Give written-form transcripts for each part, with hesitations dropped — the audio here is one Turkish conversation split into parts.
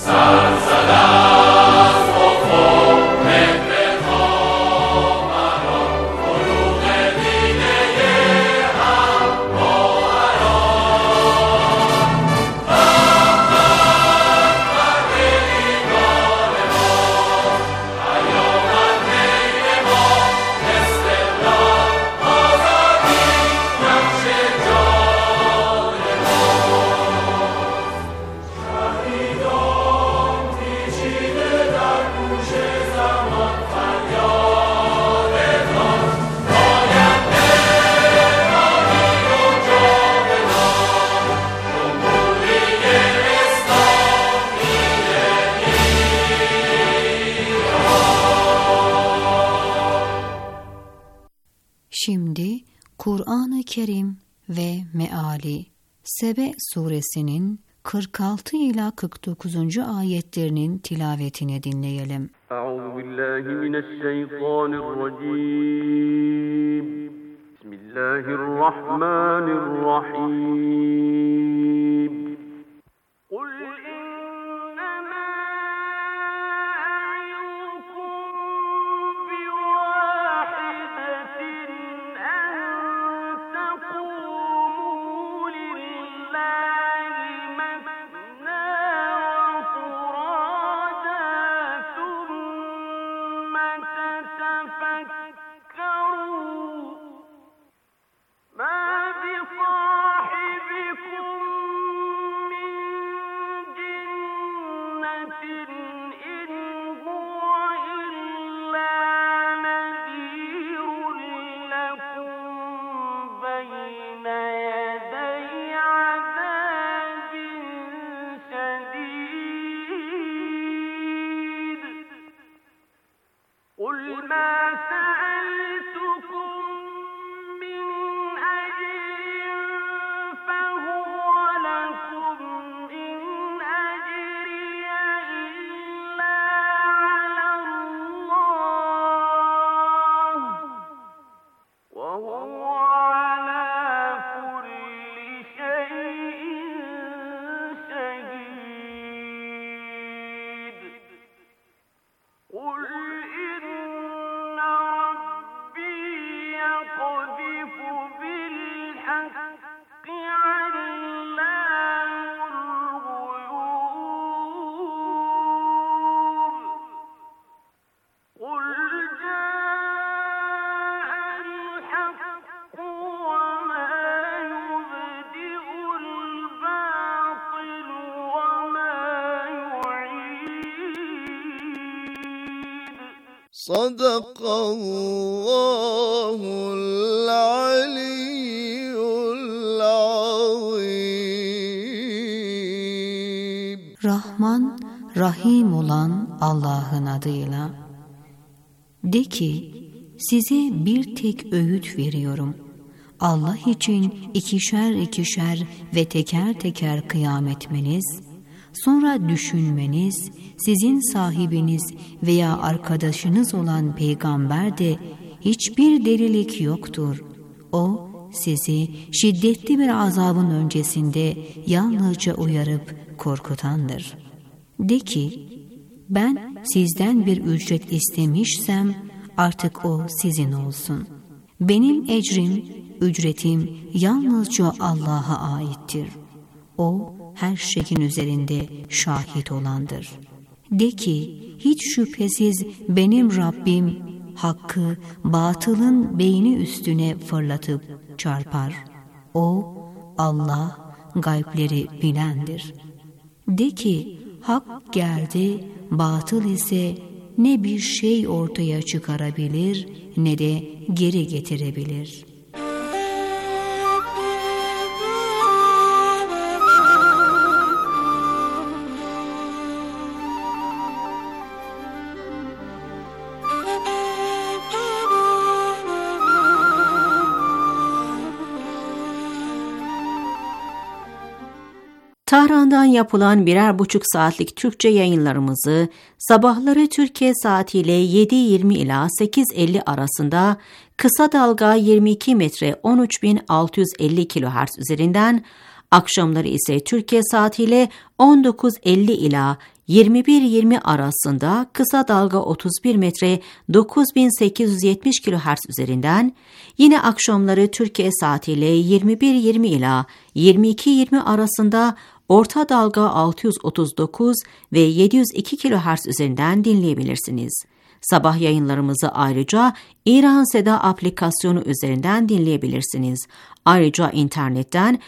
Şimdi Kur'an-ı Kerim ve Meali Sebe suresinin 46 ila 49. ayetlerinin tilavetini dinleyelim. Euzubillahimineşşeytanirracim. Bismillahirrahmanirrahim. Kul Sadakallahul aliyyul azim. Rahman, Rahim olan Allah'ın adıyla. De ki, size bir tek öğüt veriyorum. Allah için ikişer ikişer ve teker teker kıyam etmeniz, sonra düşünmeniz, sizin sahibiniz veya arkadaşınız olan peygamber de hiçbir delilik yoktur. O, sizi şiddetli bir azabın öncesinde yalnızca uyarıp korkutandır. De ki, ben sizden bir ücret istemişsem artık o sizin olsun. Benim ecrim, ücretim yalnızca Allah'a aittir. O, her şeyin üzerinde şahit olandır. De ki, hiç şüphesiz benim Rabbim, hakkı batılın beyni üstüne fırlatıp çarpar. O, Allah, gaybleri bilendir. De ki, hak geldi, batıl ise ne bir şey ortaya çıkarabilir ne de geri getirebilir. Tahran'dan yapılan 1,5 saatlik Türkçe yayınlarımızı sabahları Türkiye saatiyle 7:20 ila 8:50 arasında kısa dalga 22 metre 13.650 kHz üzerinden, Akşamları ise Türkiye saatiyle 19.50 ila 21.20 arasında kısa dalga 31 metre 9870 kHz üzerinden, yine akşamları Türkiye saatiyle 21.20 ila 22.20 arasında orta dalga 639 ve 702 kHz üzerinden dinleyebilirsiniz. Sabah yayınlarımızı ayrıca İran Seda aplikasyonu üzerinden dinleyebilirsiniz. Ayrıca internetten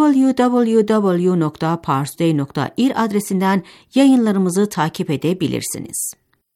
www.parstoday.ir adresinden yayınlarımızı takip edebilirsiniz.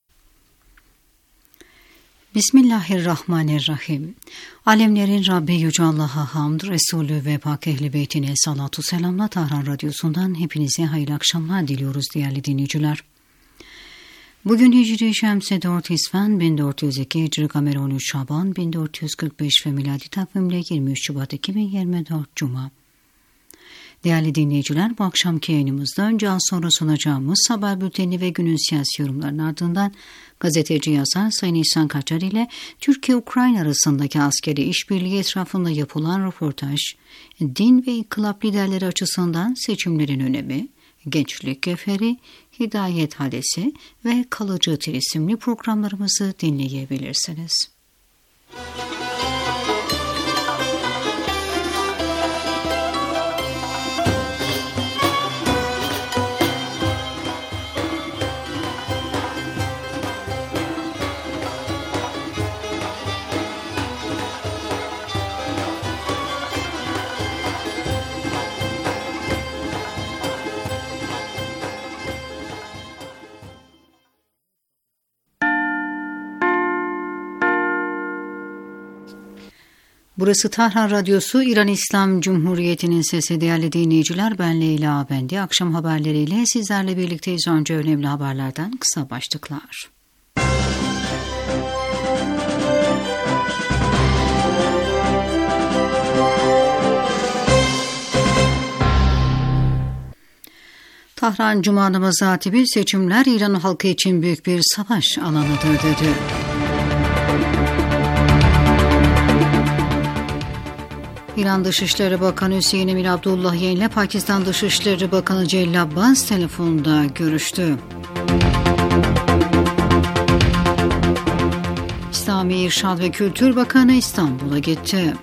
Bismillahirrahmanirrahim. Alemlerin Rabbi Yüce Allah'a hamd, Resulü ve Pak Ehl-i Beytine salatu selamla Tahran Radyosu'ndan hepinize hayırlı akşamlar diliyoruz değerli dinleyiciler. Bugün Hicri Şemsi 4 İsfen 1402, Hicri Kamer 13 Şaban 1445 ve miladi takvimle 23 Şubat 2024 Cuma. Değerli dinleyiciler, bu akşamki yayınımızda önce az sonra sunacağımız haber bülteni ve günün siyasi yorumlarının ardından gazeteci yazar Sayın İhsan Kaçar ile Türkiye-Ukrayna arasındaki askeri işbirliği etrafında yapılan röportaj, din ve inkılap liderleri açısından seçimlerin önemi, Gençlik Geferi, Hidayet Hadesi ve Kalıcı Tir isimli programlarımızı dinleyebilirsiniz. Burası Tahran Radyosu, İran İslam Cumhuriyeti'nin sesi. Değerli dinleyiciler, ben Leyla Abendi. Akşam haberleriyle sizlerle birlikteyiz. Önce önemli haberlerden kısa başlıklar. Tahran Cuma namazı hatibi, seçimler İran halkı için büyük bir savaş alanıdır dedi. İran Dışişleri Bakanı Hüseyin Emir Abdullahian ile Pakistan Dışişleri Bakanı Celil Abbas telefonda görüştü. İslami İrşad ve Kültür Bakanı İstanbul'a gitti.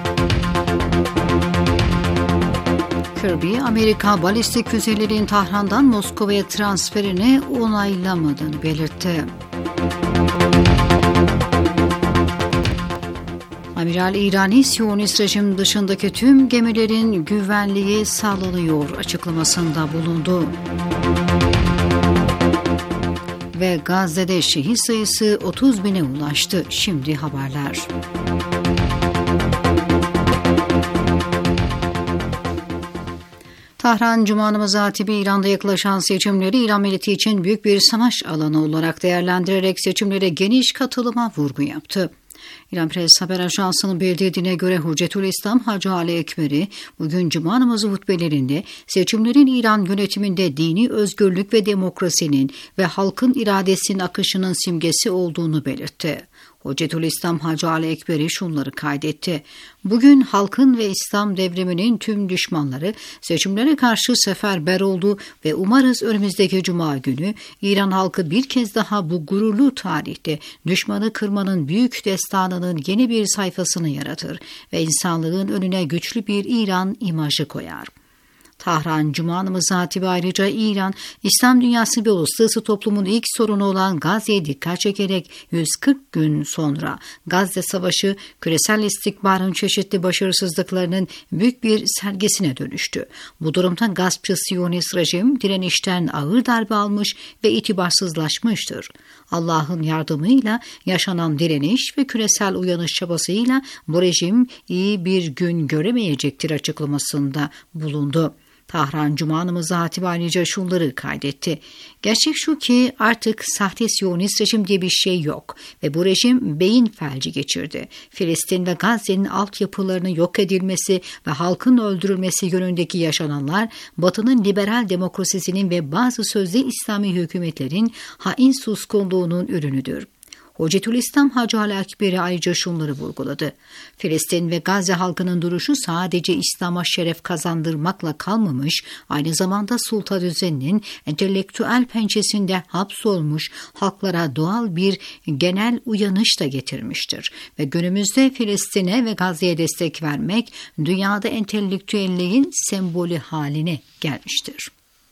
Kirby, Amerika balistik füzelerin Tahran'dan Moskova'ya transferini onaylamadığını belirtti. Amiral İrani, Siyonist rejim dışındaki tüm gemilerin güvenliği sağlanıyor açıklamasında bulundu. Ve Gazze'de şehit sayısı 30.000'e ulaştı. Şimdi haberler. Tahran Cuma namazı hatibi, İran'da yaklaşan seçimleri İran milleti için büyük bir savaş alanı olarak değerlendirerek seçimlere geniş katılıma vurgu yaptı. İran Press Haber Ajansı'nın bildirdiğine göre Hüccetülislam Hacı Ali Ekberi bugün Cuma namazı hutbelerinde seçimlerin İran yönetiminde dini özgürlük ve demokrasinin ve halkın iradesinin akışının simgesi olduğunu belirtti. Hüccetülislam Hacı Ali Ekberi şunları kaydetti. Bugün halkın ve İslam devriminin tüm düşmanları seçimlere karşı seferber oldu ve umarız önümüzdeki Cuma günü İran halkı bir kez daha bu gururlu tarihte düşmanı kırmanın büyük destanının yeni bir sayfasını yaratır ve insanlığın önüne güçlü bir İran imajı koyar. Tahran Cuma namazı hatibi ayrıca İran, İslam dünyası ve uluslararası toplumun ilk sorunu olan Gazze'ye dikkat çekerek 140 gün sonra Gazze Savaşı, küresel istikbarın çeşitli başarısızlıklarının büyük bir sergisine dönüştü. Bu durumda gaspçı Siyonist rejim direnişten ağır darbe almış ve itibarsızlaşmıştır. Allah'ın yardımıyla yaşanan direniş ve küresel uyanış çabasıyla bu rejim iyi bir gün göremeyecektir açıklamasında bulundu. Tahran Cuma namazı hatibi ayrıca şunları kaydetti. Gerçek şu ki artık sahte Siyonist rejim diye bir şey yok ve bu rejim beyin felci geçirdi. Filistin ve Gazze'nin altyapılarının yok edilmesi ve halkın öldürülmesi yönündeki yaşananlar Batı'nın liberal demokrasisinin ve bazı sözde İslami hükümetlerin hain suskunluğunun ürünüdür. Hocetülislam Hacı Ali Ekberi ayrıca şunları vurguladı. Filistin ve Gazze halkının duruşu sadece İslam'a şeref kazandırmakla kalmamış, aynı zamanda sulta düzeninin entelektüel pençesinde hapsolmuş halklara doğal bir genel uyanış da getirmiştir. Ve günümüzde Filistin'e ve Gazze'ye destek vermek dünyada entelektüelliğin sembolü haline gelmiştir.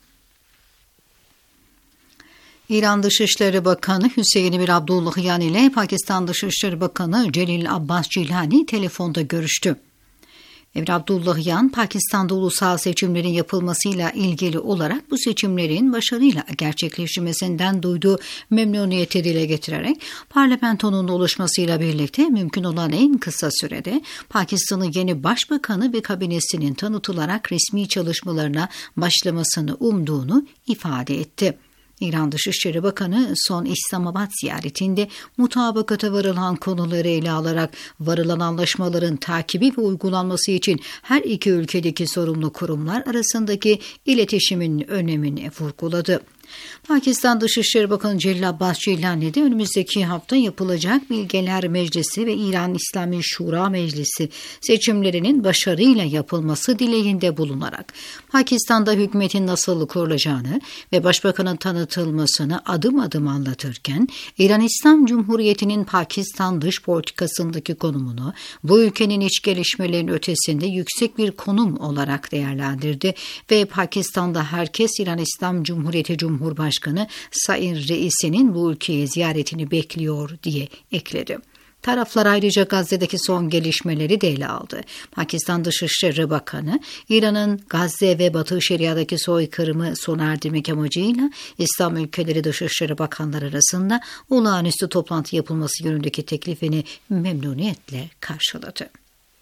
İran Dışişleri Bakanı Hüseyin Emir Abdullahian ile Pakistan Dışişleri Bakanı Celil Abbas Cilani telefonda görüştü. Emir Abdullahian, Pakistan'da ulusal seçimlerin yapılmasıyla ilgili olarak bu seçimlerin başarıyla gerçekleşmesinden duyduğu memnuniyeti dile getirerek parlamentonun oluşmasıyla birlikte mümkün olan en kısa sürede Pakistan'ın yeni başbakanı ve kabinesinin tanıtılarak resmi çalışmalarına başlamasını umduğunu ifade etti. İran Dışişleri Bakanı son İslamabad ziyaretinde mutabakata varılan konuları ele alarak varılan anlaşmaların takibi ve uygulanması için her iki ülkedeki sorumlu kurumlar arasındaki iletişimin önemini vurguladı. Pakistan Dışişleri Bakanı Celil Abbas Cilani de önümüzdeki hafta yapılacak Bilgeler Meclisi ve İran İslami Şura Meclisi seçimlerinin başarıyla yapılması dileğinde bulunarak Pakistan'da hükümetin nasıl kurulacağını ve başbakanın tanıtılmasını adım adım anlatırken İran İslam Cumhuriyeti'nin Pakistan dış politikasındaki konumunu bu ülkenin iç gelişmelerin ötesinde yüksek bir konum olarak değerlendirdi ve Pakistan'da herkes İran İslam Cumhuriyeti Cumhurbaşkanı Said Reisi'nin bu ülkeyi ziyaretini bekliyor diye ekledi. Taraflar ayrıca Gazze'deki son gelişmeleri de ele aldı. Pakistan Dışişleri Bakanı, İran'ın Gazze ve Batı Şeria'daki soykırımı sona erdirmek amacıyla İslam ülkeleri Dışişleri Bakanları arasında olağanüstü toplantı yapılması yönündeki teklifini memnuniyetle karşıladı.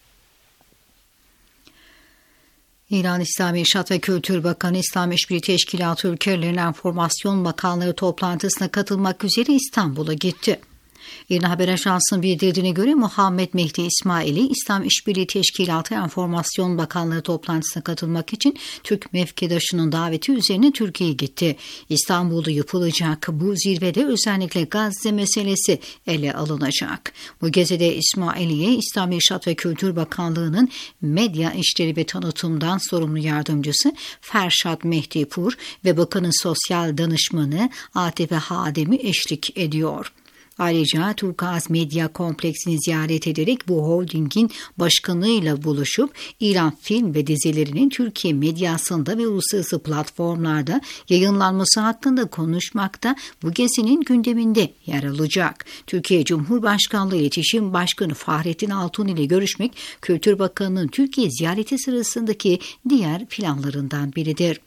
İran İslami İrşad ve Kültür Bakanı İslam İşbirliği Teşkilatı ülkelerinin Enformasyon Bakanları toplantısına katılmak üzere İstanbul'a gitti. İran Haber Ajansı'nın bildirdiğine göre Muhammed Mehdi İsmaili, İslam İşbirliği Teşkilatı Enformasyon Bakanlığı toplantısına katılmak için Türk mevkidaşının daveti üzerine Türkiye'ye gitti. İstanbul'da yapılacak bu zirvede özellikle Gazze meselesi ele alınacak. Bu gezide İsmaili'ye İslam İrşad ve Kültür Bakanlığı'nın Medya İşleri ve Tanıtım'dan sorumlu yardımcısı Ferşad Mehdi Pur ve Bakanın Sosyal Danışmanı Atife Hademi eşlik ediyor. Ayrıca Turkuaz Medya Kompleksini ziyaret ederek bu holdingin başkanıyla buluşup İran film ve dizilerinin Türkiye medyasında ve uluslararası platformlarda yayınlanması hakkında konuşmakta bu gezinin gündeminde yer alacak. Türkiye Cumhurbaşkanlığı İletişim Başkanı Fahrettin Altun ile görüşmek Kültür Bakanı'nın Türkiye ziyareti sırasındaki diğer planlarından biridir.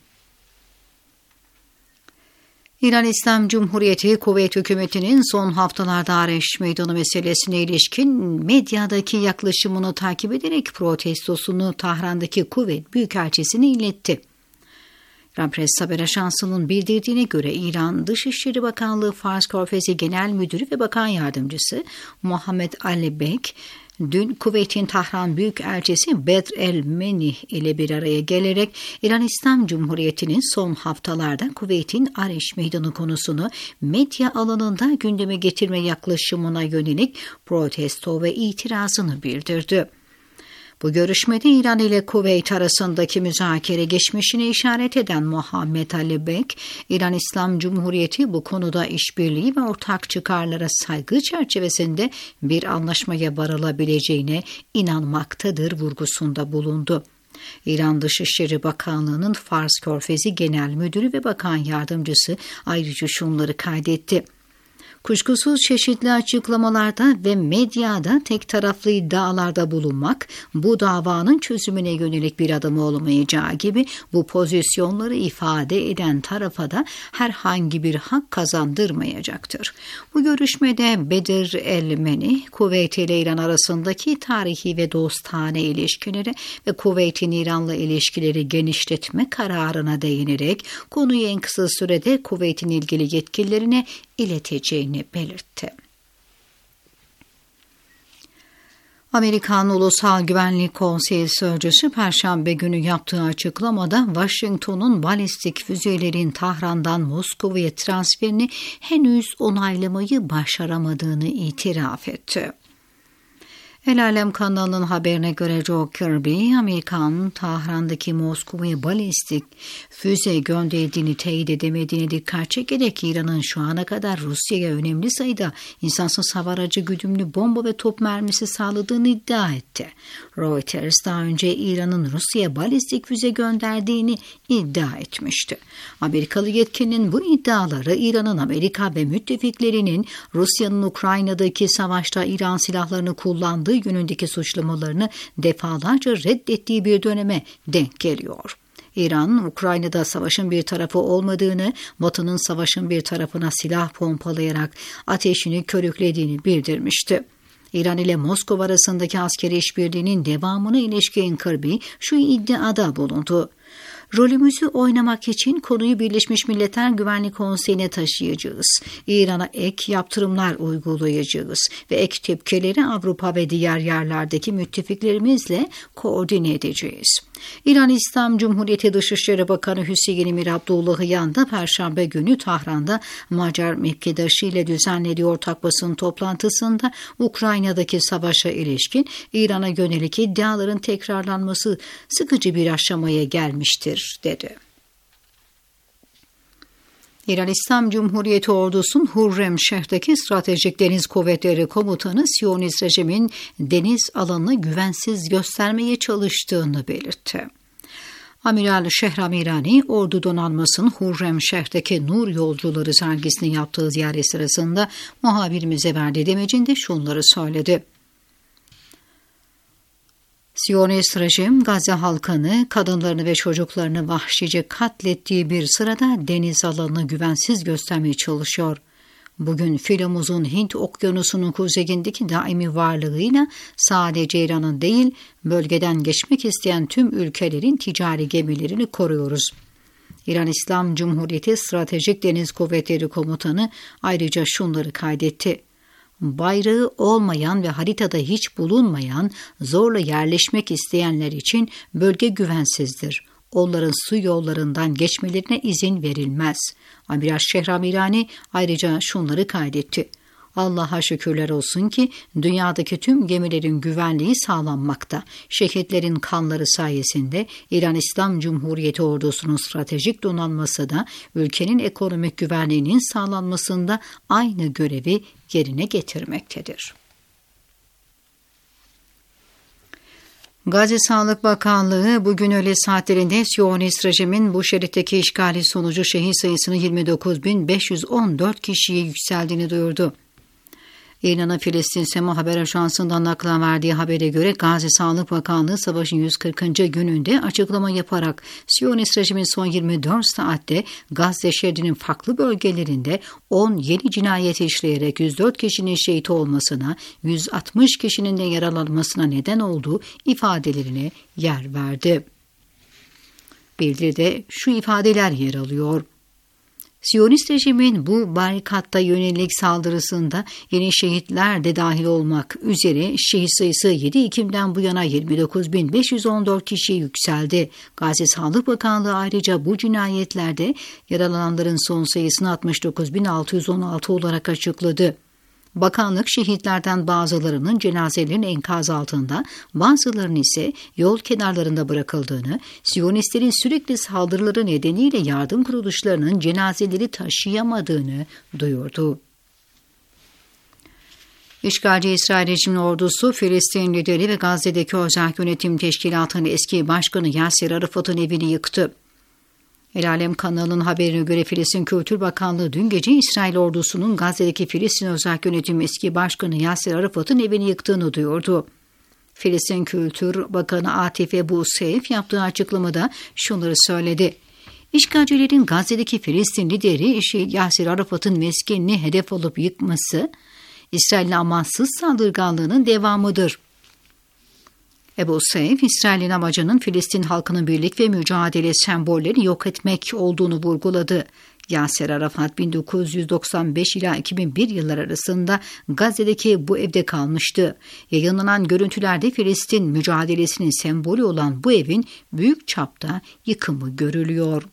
İran İslam Cumhuriyeti Kuveyt hükümetinin son haftalarda Areş Meydanı meselesine ilişkin medyadaki yaklaşımını takip ederek protestosunu Tahran'daki Kuveyt Büyükelçisi'ne iletti. İran Press Haber Ajansı'nın bildirdiğine göre İran Dışişleri Bakanlığı Fars Körfezi Genel Müdürü ve Bakan Yardımcısı Muhammed Ali Bek, dün Kuveyt'in Tahran Büyükelçisi Bedr el-Menih ile bir araya gelerek İran İslam Cumhuriyeti'nin son haftalarda Kuveyt'in Areş Meydanı konusunu medya alanında gündeme getirme yaklaşımına yönelik protesto ve itirazını bildirdi. Bu görüşmede İran ile Kuveyt arasındaki müzakere geçmişine işaret eden Muhammed Ali Bek, İran İslam Cumhuriyeti bu konuda işbirliği ve ortak çıkarlara saygı çerçevesinde bir anlaşmaya varılabileceğine inanmaktadır vurgusunda bulundu. İran Dışişleri Bakanlığı'nın Fars Körfezi Genel Müdürü ve Bakan Yardımcısı ayrıca şunları kaydetti. Kuşkusuz çeşitli açıklamalarda ve medyada tek taraflı iddialarda bulunmak, bu davanın çözümüne yönelik bir adım olmayacağı gibi bu pozisyonları ifade eden tarafa da herhangi bir hak kazandırmayacaktır. Bu görüşmede Bedr el-Menih, Kuveyt ile İran arasındaki tarihi ve dostane ilişkileri ve Kuveyt'in İran'la ilişkileri genişletme kararına değinerek konuyu en kısa sürede Kuveyt'in ilgili yetkililerine ileteceğini belirtti. Amerikan Ulusal Güvenlik Konseyi Sözcüsü Perşembe günü yaptığı açıklamada Washington'un balistik füzelerin Tahran'dan Moskova'ya transferini henüz onaylamayı başaramadığını itiraf etti. El Alem kanalının haberine göre Joe Kirby, Amerikan Tahran'daki Moskova'ya balistik füze gönderdiğini teyit edemediğini dikkat çekerek İran'ın şu ana kadar Rusya'ya önemli sayıda insansız hava aracı, güdümlü bomba ve top mermisi sağladığını iddia etti. Reuters daha önce İran'ın Rusya'ya balistik füze gönderdiğini iddia etmişti. Amerikalı yetkilinin bu iddiaları İran'ın Amerika ve müttefiklerinin Rusya'nın Ukrayna'daki savaşta İran silahlarını kullandığı yönündeki suçlamalarını defalarca reddettiği bir döneme denk geliyor. İran, Ukrayna'da savaşın bir tarafı olmadığını, Batı'nın savaşın bir tarafına silah pompalayarak ateşini körüklediğini bildirmişti. İran ile Moskova arasındaki askeri işbirliğinin devamına ilişkin Kirby şu iddiada bulundu. Rolümüzü oynamak için konuyu Birleşmiş Milletler Güvenlik Konseyi'ne taşıyacağız. İran'a ek yaptırımlar uygulayacağız ve ek tepkileri Avrupa ve diğer yerlerdeki müttefiklerimizle koordine edeceğiz. İran İslam Cumhuriyeti Dışişleri Bakanı Hüseyin Emir Abdullahiyan da Perşembe günü Tahran'da Macar mevkidaşı ile düzenlediği ortak basın toplantısında Ukrayna'daki savaşa ilişkin İran'a yönelik iddiaların tekrarlanması sıkıcı bir aşamaya gelmiştir dedi. İran İslam Cumhuriyeti ordusunun Hürremşehir'deki Stratejik Deniz Kuvvetleri Komutanı Siyonist rejimin deniz alanını güvensiz göstermeye çalıştığını belirtti. Amiral Şehram İrani, ordu donanmasının Hürremşehir'deki Nur Yolcuları sergisini yaptığı ziyaret sırasında muhabirimize verdiği demecinde şunları söyledi. Siyonist rejim Gazze halkını, kadınlarını ve çocuklarını vahşice katlettiği bir sırada deniz alanını güvensiz göstermeye çalışıyor. Bugün filomuzun Hint Okyanusu'nun kuzeyindeki daimi varlığıyla sadece İran'ın değil, bölgeden geçmek isteyen tüm ülkelerin ticari gemilerini koruyoruz. İran İslam Cumhuriyeti Stratejik Deniz Kuvvetleri Komutanı ayrıca şunları kaydetti. Bayrağı olmayan ve haritada hiç bulunmayan, zorla yerleşmek isteyenler için bölge güvensizdir. Onların su yollarından geçmelerine izin verilmez. Amiral Şehram İrani ayrıca şunları kaydetti. Allah'a şükürler olsun ki dünyadaki tüm gemilerin güvenliği sağlanmakta. Şehitlerin kanları sayesinde İran İslam Cumhuriyeti ordusunun stratejik donanması da ülkenin ekonomik güvenliğinin sağlanmasında aynı görevi yerine getirmektedir. Gazze Sağlık Bakanlığı bugün öğle saatlerinde Siyonist rejimin bu şeritteki işgali sonucu şehit sayısını 29.514 kişiye yükseldiğini duyurdu. İran'ın Filistin Sema Haber Ajansı'ndan naklen verdiği habere göre Gazze Sağlık Bakanlığı savaşın 140. gününde açıklama yaparak Siyonist rejimin son 24 saatte Gazze şeridinin farklı bölgelerinde 10 yeni cinayet işleyerek 104 kişinin şehit olmasına, 160 kişinin de yaralanmasına neden olduğu ifadelerine yer verdi. Bildiride şu ifadeler yer alıyor. Siyonist rejimin bu barikatta yönelik saldırısında yeni şehitler de dahil olmak üzere şehit sayısı 7 Ekim'den bu yana 29.514 kişiye yükseldi. Gazze Sağlık Bakanlığı ayrıca bu cinayetlerde yaralananların son sayısını 69.616 olarak açıkladı. Bakanlık şehitlerden bazılarının cenazelerinin enkaz altında, bazılarının ise yol kenarlarında bırakıldığını, Siyonistlerin sürekli saldırıları nedeniyle yardım kuruluşlarının cenazeleri taşıyamadığını duyurdu. İşgalci İsrail rejiminin ordusu Filistin lideri ve Gazze'deki Özel Yönetim Teşkilatı'nın eski başkanı Yasir Arafat'ın evini yıktı. El Alem kanalının haberine göre Filistin Kültür Bakanlığı dün gece İsrail ordusunun Gazze'deki Filistin Özel Yönetim eski başkanı Yasir Arafat'ın evini yıktığını duyurdu. Filistin Kültür Bakanı Atif Ebu Seyf yaptığı açıklamada şunları söyledi. İşgalcilerin Gazze'deki Filistin lideri Yasir Arafat'ın meskenini hedef alıp yıkması, İsrail'in amansız saldırganlığının devamıdır. Ebu Seyf, İsrail'in amacının Filistin halkının birlik ve mücadele sembolleri yok etmek olduğunu vurguladı. Yasser Arafat 1995 ila 2001 yılları arasında Gazze'deki bu evde kalmıştı. Yayınlanan görüntülerde Filistin mücadelesinin sembolü olan bu evin büyük çapta yıkımı görülüyor.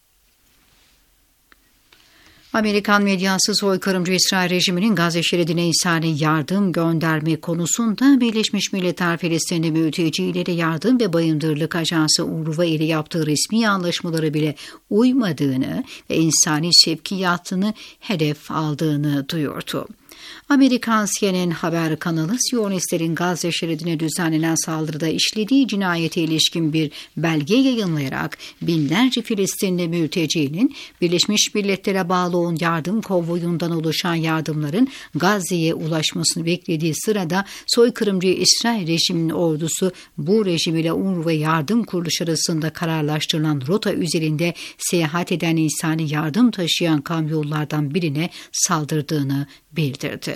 Amerikan medyası soykırımcı İsrail rejiminin Gazze şeridine insani yardım gönderme konusunda Birleşmiş Milletler Filistinli mültecileri yardım ve bayındırlık ajansı UNRWA ile yaptığı resmi anlaşmaları bile uymadığını ve insani sevkiyatını hedef aldığını duyurdu. Amerikan CNN haber kanalı Siyonistlerin Gazze şeridine düzenlenen saldırıda işlediği cinayete ilişkin bir belge yayınlayarak binlerce Filistinli mültecinin Birleşmiş Milletler'e bağlı olan yardım konvoyundan oluşan yardımların Gazze'ye ulaşmasını beklediği sırada soykırımcı İsrail rejiminin ordusu bu rejim ile UNRWA yardım kuruluşu arasında kararlaştırılan rota üzerinde seyahat eden insani yardım taşıyan kamyonlardan birine saldırdığını bildirdi.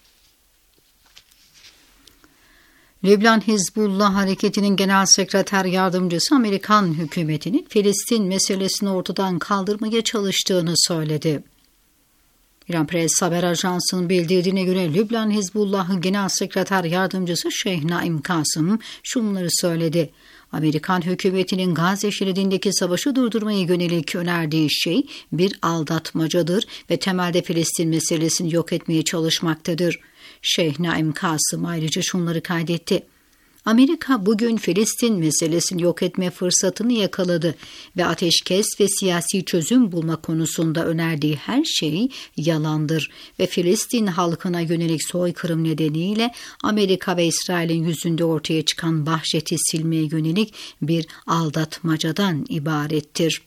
Lübnan Hizbullah Hareketi'nin Genel Sekreter Yardımcısı Amerikan hükümetinin Filistin meselesini ortadan kaldırmaya çalıştığını söyledi. İran Press Haber Ajansı'nın bildirdiğine göre Lübnan Hizbullah Genel Sekreter Yardımcısı Şeyh Naim Kasım şunları söyledi. Amerikan hükümetinin Gazze şeridindeki savaşı durdurmaya yönelik önerdiği şey bir aldatmacadır ve temelde Filistin meselesini yok etmeye çalışmaktadır. Şeyh Naim Kasım ayrıca şunları kaydetti. Amerika bugün Filistin meselesini yok etme fırsatını yakaladı ve ateşkes ve siyasi çözüm bulma konusunda önerdiği her şey yalandır ve Filistin halkına yönelik soykırım nedeniyle Amerika ve İsrail'in yüzünde ortaya çıkan vahşeti silmeye yönelik bir aldatmacadan ibarettir.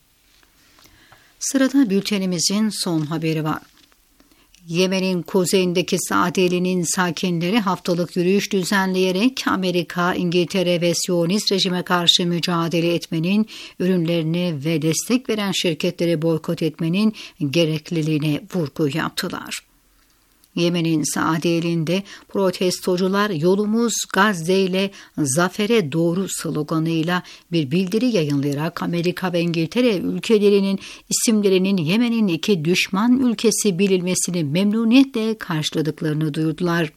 Sırada bültenimizin son haberi var. Yemen'in kuzeyindeki Saadeli'nin sakinleri haftalık yürüyüş düzenleyerek Amerika, İngiltere ve Siyonist rejime karşı mücadele etmenin, ürünlerini ve destek veren şirketleri boykot etmenin gerekliliğine vurgu yaptılar. Yemen'in Saadeli'nde protestocular "Yolumuz Gazze ile zafere doğru" sloganıyla bir bildiri yayınlayarak Amerika ve İngiltere ülkelerinin isimlerinin Yemen'in iki düşman ülkesi bilinmesini memnuniyetle karşıladıklarını duyurdular.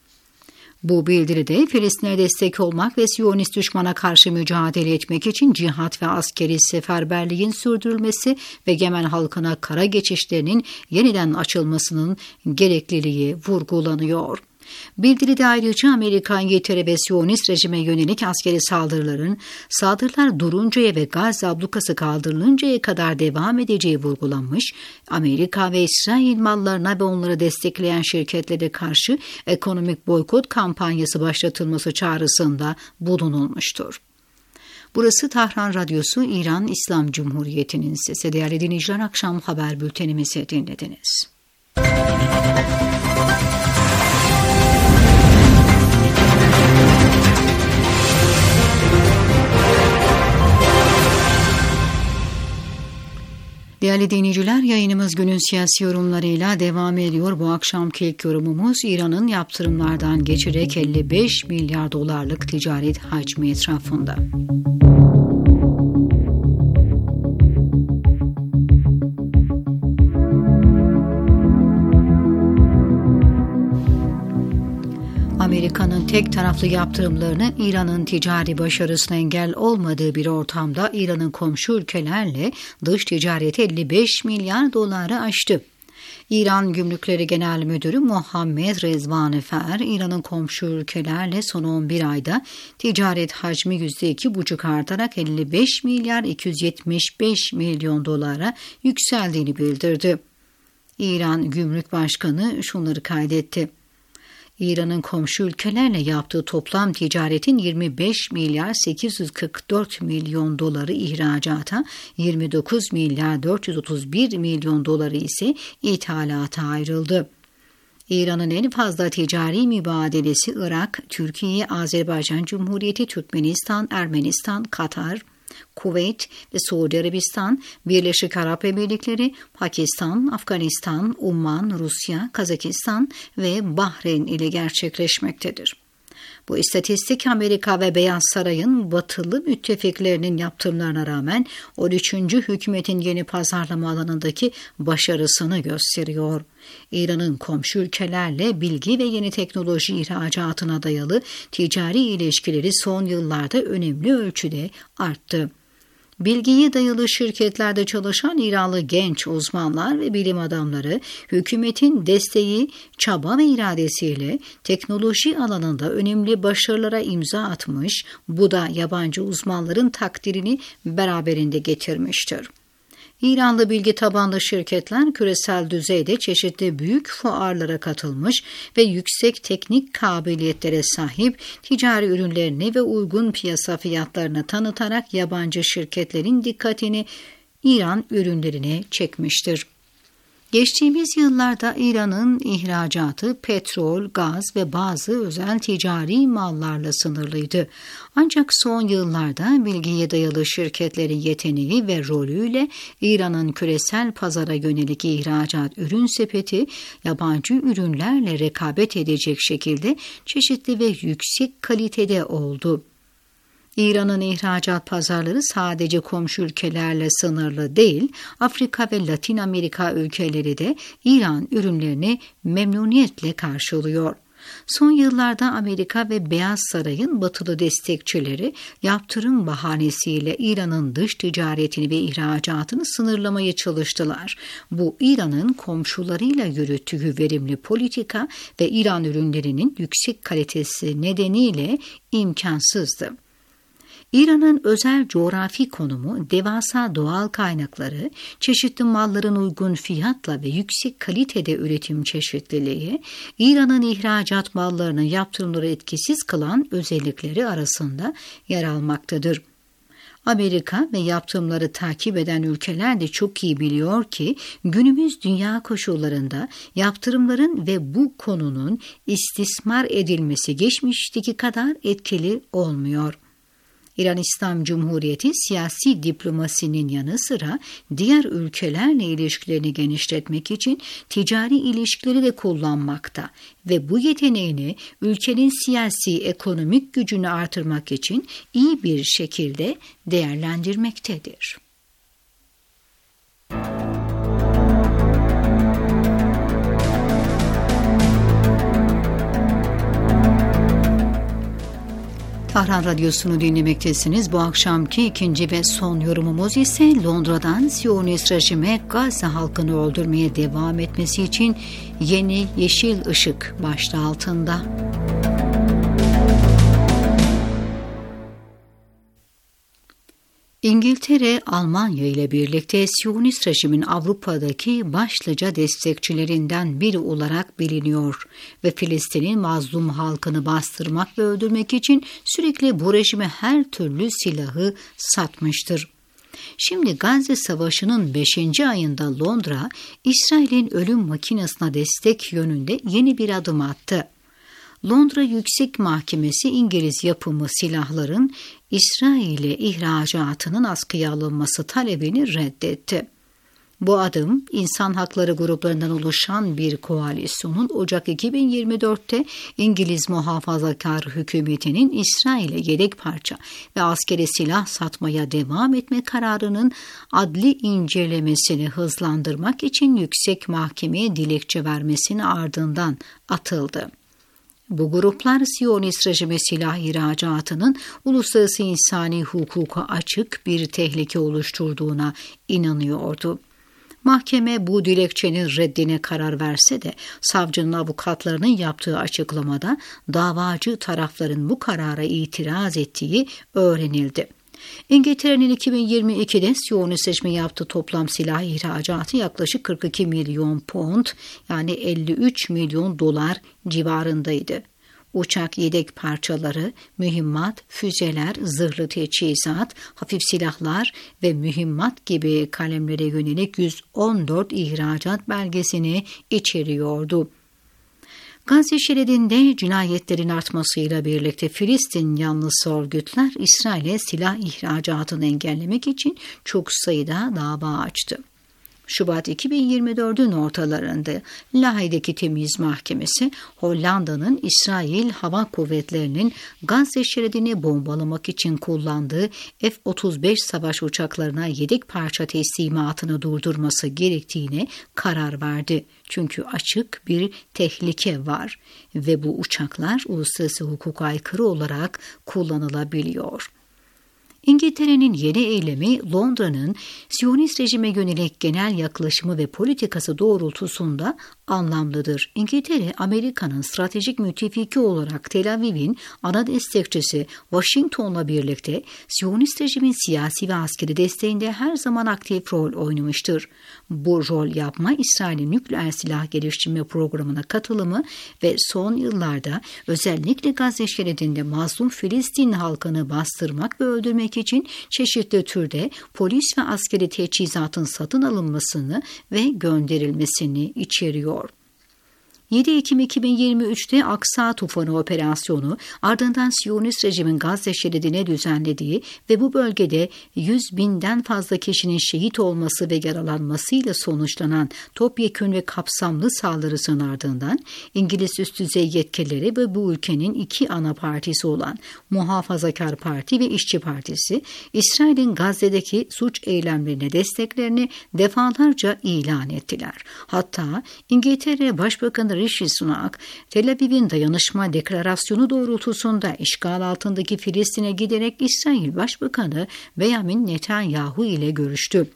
Bu bildiride Filistin'e destek olmak ve Siyonist düşmana karşı mücadele etmek için cihat ve askeri seferberliğin sürdürülmesi ve Yemen halkına kara geçişlerinin yeniden açılmasının gerekliliği vurgulanıyor. Bildiride ayrıca Amerika, İngiltere ve Siyonist rejime yönelik askeri saldırılar duruncaya ve Gazze ablukası kaldırılıncaya kadar devam edeceği vurgulanmış, Amerika ve İsrail mallarına ve onları destekleyen şirketlere karşı ekonomik boykot kampanyası başlatılması çağrısında bulunulmuştur. Burası Tahran Radyosu, İran İslam Cumhuriyeti'nin sesi. Değerli dinleyiciler, akşam haber bültenimizi dinlediniz. Değerli dinleyiciler, yayınımız günün siyasi yorumlarıyla devam ediyor. Bu akşamki ilk yorumumuz İran'ın yaptırımlardan geçerek 55 milyar dolarlık ticaret hacmi etrafında. Amerika'nın tek taraflı yaptırımlarını İran'ın ticari başarısına engel olmadığı bir ortamda İran'ın komşu ülkelerle dış ticareti 55 milyar doları aştı. İran Gümrükleri Genel Müdürü Muhammed Rezvanefer, İran'ın komşu ülkelerle son 11 ayda ticaret hacmi %2,5 artarak 55 milyar 275 milyon dolara yükseldiğini bildirdi. İran Gümrük Başkanı şunları kaydetti. İran'ın komşu ülkelerle yaptığı toplam ticaretin 25 milyar 844 milyon doları ihracata, 29 milyar 431 milyon doları ise ithalata ayrıldı. İran'ın en fazla ticari mübadelesi Irak, Türkiye, Azerbaycan Cumhuriyeti, Türkmenistan, Ermenistan, Katar, Kuveyt ve Suudi Arabistan, Birleşik Arap Emirlikleri, Pakistan, Afganistan, Umman, Rusya, Kazakistan ve Bahreyn ile gerçekleşmektedir. Bu istatistik Amerika ve Beyaz Saray'ın batılı müttefiklerinin yaptırımlarına rağmen 13. hükümetin yeni pazarlama alanındaki başarısını gösteriyor. İran'ın komşu ülkelerle bilgi ve yeni teknoloji ihracatına dayalı ticari ilişkileri son yıllarda önemli ölçüde arttı. Bilgiye dayalı şirketlerde çalışan İranlı genç uzmanlar ve bilim adamları hükümetin desteği, çaba ve iradesiyle teknoloji alanında önemli başarılara imza atmış, bu da yabancı uzmanların takdirini beraberinde getirmiştir. İranlı bilgi tabanlı şirketler küresel düzeyde çeşitli büyük fuarlara katılmış ve yüksek teknik kabiliyetlere sahip ticari ürünlerini ve uygun piyasa fiyatlarını tanıtarak yabancı şirketlerin dikkatini İran ürünlerine çekmiştir. Geçtiğimiz yıllarda İran'ın ihracatı petrol, gaz ve bazı özel ticari mallarla sınırlıydı. Ancak son yıllarda bilgiye dayalı şirketlerin yeteneği ve rolüyle İran'ın küresel pazara yönelik ihracat ürün sepeti yabancı ürünlerle rekabet edecek şekilde çeşitli ve yüksek kalitede oldu. İran'ın ihracat pazarları sadece komşu ülkelerle sınırlı değil, Afrika ve Latin Amerika ülkeleri de İran ürünlerini memnuniyetle karşılıyor. Son yıllarda Amerika ve Beyaz Saray'ın batılı destekçileri yaptırım bahanesiyle İran'ın dış ticaretini ve ihracatını sınırlamaya çalıştılar. Bu İran'ın komşularıyla yürüttüğü verimli politika ve İran ürünlerinin yüksek kalitesi nedeniyle imkansızdı. İran'ın özel coğrafi konumu, devasa doğal kaynakları, çeşitli malların uygun fiyatla ve yüksek kalitede üretim çeşitliliği, İran'ın ihracat mallarının yaptırımları etkisiz kılan özellikleri arasında yer almaktadır. Amerika ve yaptırımları takip eden ülkeler de çok iyi biliyor ki günümüz dünya koşullarında yaptırımların ve bu konunun istismar edilmesi geçmişteki kadar etkili olmuyor. İran İslam Cumhuriyeti siyasi diplomasinin yanı sıra diğer ülkelerle ilişkilerini genişletmek için ticari ilişkileri de kullanmakta ve bu yeteneğini ülkenin siyasi ekonomik gücünü artırmak için iyi bir şekilde değerlendirmektedir. Tahran Radyosu'nu dinlemektesiniz. Bu akşamki ikinci ve son yorumumuz ise Londra'dan Siyonist rejime Gazze halkını öldürmeye devam etmesi için yeni yeşil ışık başlığı altında. İngiltere, Almanya ile birlikte Siyonist rejimin Avrupa'daki başlıca destekçilerinden biri olarak biliniyor ve Filistin'in mazlum halkını bastırmak ve öldürmek için sürekli bu rejime her türlü silahı satmıştır. Şimdi Gazze Savaşı'nın 5. ayında Londra, İsrail'in ölüm makinesine destek yönünde yeni bir adım attı. Londra Yüksek Mahkemesi İngiliz yapımı silahların İsrail'e ihracatının askıya alınması talebini reddetti. Bu adım insan hakları gruplarından oluşan bir koalisyonun Ocak 2024'te İngiliz muhafazakar hükümetinin İsrail'e yedek parça ve askeri silah satmaya devam etme kararının adli incelemesini hızlandırmak için Yüksek Mahkemeye dilekçe vermesinin ardından atıldı. Bu gruplar Siyonist rejime silah ihracatının uluslararası insani hukuka açık bir tehlike oluşturduğuna inanıyordu. Mahkeme bu dilekçenin reddine karar verse de savcının avukatlarının yaptığı açıklamada davacı tarafların bu karara itiraz ettiği öğrenildi. İngiltere'nin 2022'de Siyonist rejime yaptığı toplam silah ihracatı yaklaşık 42 milyon pound yani 53 milyon dolar civarındaydı. Uçak yedek parçaları, mühimmat, füzeler, zırhlı teçhizat, hafif silahlar ve mühimmat gibi kalemlere yönelik 114 ihracat belgesini içeriyordu. Gazze şeridinde cinayetlerin artmasıyla birlikte Filistin yanlısı örgütler İsrail'e silah ihracatını engellemek için çok sayıda dava açtı. Şubat 2024'ün ortalarında Lahey'deki Temiz Mahkemesi, Hollanda'nın İsrail Hava Kuvvetleri'nin Gazze şeridini bombalamak için kullandığı F-35 savaş uçaklarına yedek parça teslimatını durdurması gerektiğine karar verdi. Çünkü açık bir tehlike var ve bu uçaklar uluslararası hukuka aykırı olarak kullanılabiliyor. İngiltere'nin yeni eylemi Londra'nın Siyonist rejime yönelik genel yaklaşımı ve politikası doğrultusunda anlamlıdır. İngiltere, Amerika'nın stratejik müttefiki olarak Tel Aviv'in ana destekçisi Washington'la birlikte Siyonist rejimin siyasi ve askeri desteğinde her zaman aktif rol oynamıştır. Bu rol yapma, İsrail'in nükleer silah geliştirme programına katılımı ve son yıllarda özellikle Gazze şeridinde mazlum Filistin halkını bastırmak ve öldürmek için çeşitli türde polis ve askeri teçhizatın satın alınmasını ve gönderilmesini içeriyor. 7 Ekim 2023'te Aksa Tufanı operasyonu, ardından Siyonist rejimin Gazze şeridine düzenlediği ve bu bölgede 100.000'den fazla kişinin şehit olması ve yaralanmasıyla sonuçlanan topyekün ve kapsamlı saldırısının ardından İngiliz üst düzey yetkilileri ve bu ülkenin iki ana partisi olan Muhafazakar Parti ve İşçi Partisi, İsrail'in Gazze'deki suç eylemlerine desteklerini defalarca ilan ettiler. Hatta İngiltere Başbakanı Rishi Sunak, Tel Aviv'in dayanışma deklarasyonu doğrultusunda işgal altındaki Filistin'e giderek İsrail Başbakanı Benjamin Netanyahu ile görüştü.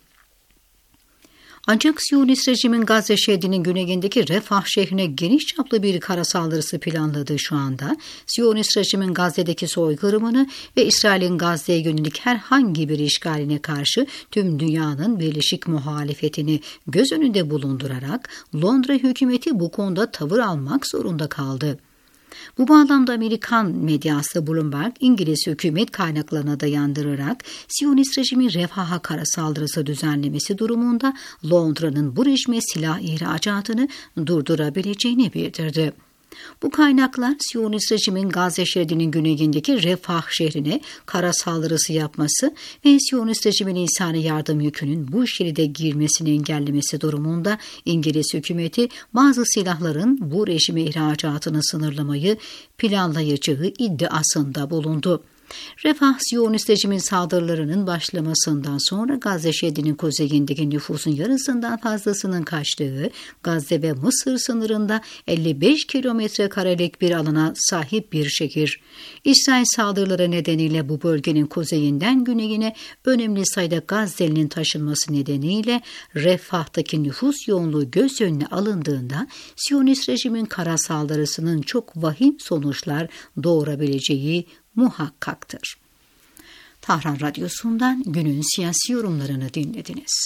Ancak Siyonist rejimin Gazze şeridinin güneyindeki Refah şehrine geniş çaplı bir kara saldırısı planladığı şu anda, Siyonist rejimin Gazze'deki soykırımını ve İsrail'in Gazze'ye yönelik herhangi bir işgaline karşı tüm dünyanın birleşik muhalefetini göz önünde bulundurarak Londra hükümeti bu konuda tavır almak zorunda kaldı. Bu bağlamda Amerikan medyası Bloomberg, İngiliz hükümet kaynaklarına dayandırarak Siyonist rejimin Refah'a kara saldırısı düzenlemesi durumunda Londra'nın bu rejime silah ihracatını durdurabileceğini bildirdi. Bu kaynaklar Siyonist rejimin Gazze şeridinin güneyindeki Refah şehrine kara saldırısı yapması ve Siyonist rejimin insani yardım yükünün bu şeride girmesini engellemesi durumunda İngiliz hükümeti bazı silahların bu rejime ihracatını sınırlamayı planlayacağı iddiasında bulundu. Refah, Siyonist rejimin saldırılarının başlamasından sonra Gazze şeridinin kuzeyindeki nüfusun yarısından fazlasının kaçtığı Gazze ve Mısır sınırında 55 kilometre karelik bir alana sahip bir şehir. İsrail saldırıları nedeniyle bu bölgenin kuzeyinden güneyine önemli sayıda Gazze'linin taşınması nedeniyle Refah'taki nüfus yoğunluğu göz önüne alındığında Siyonist rejimin kara saldırısının çok vahim sonuçlar doğurabileceği muhakkaktır. Tahran Radyosu'ndan günün siyasi yorumlarını dinlediniz.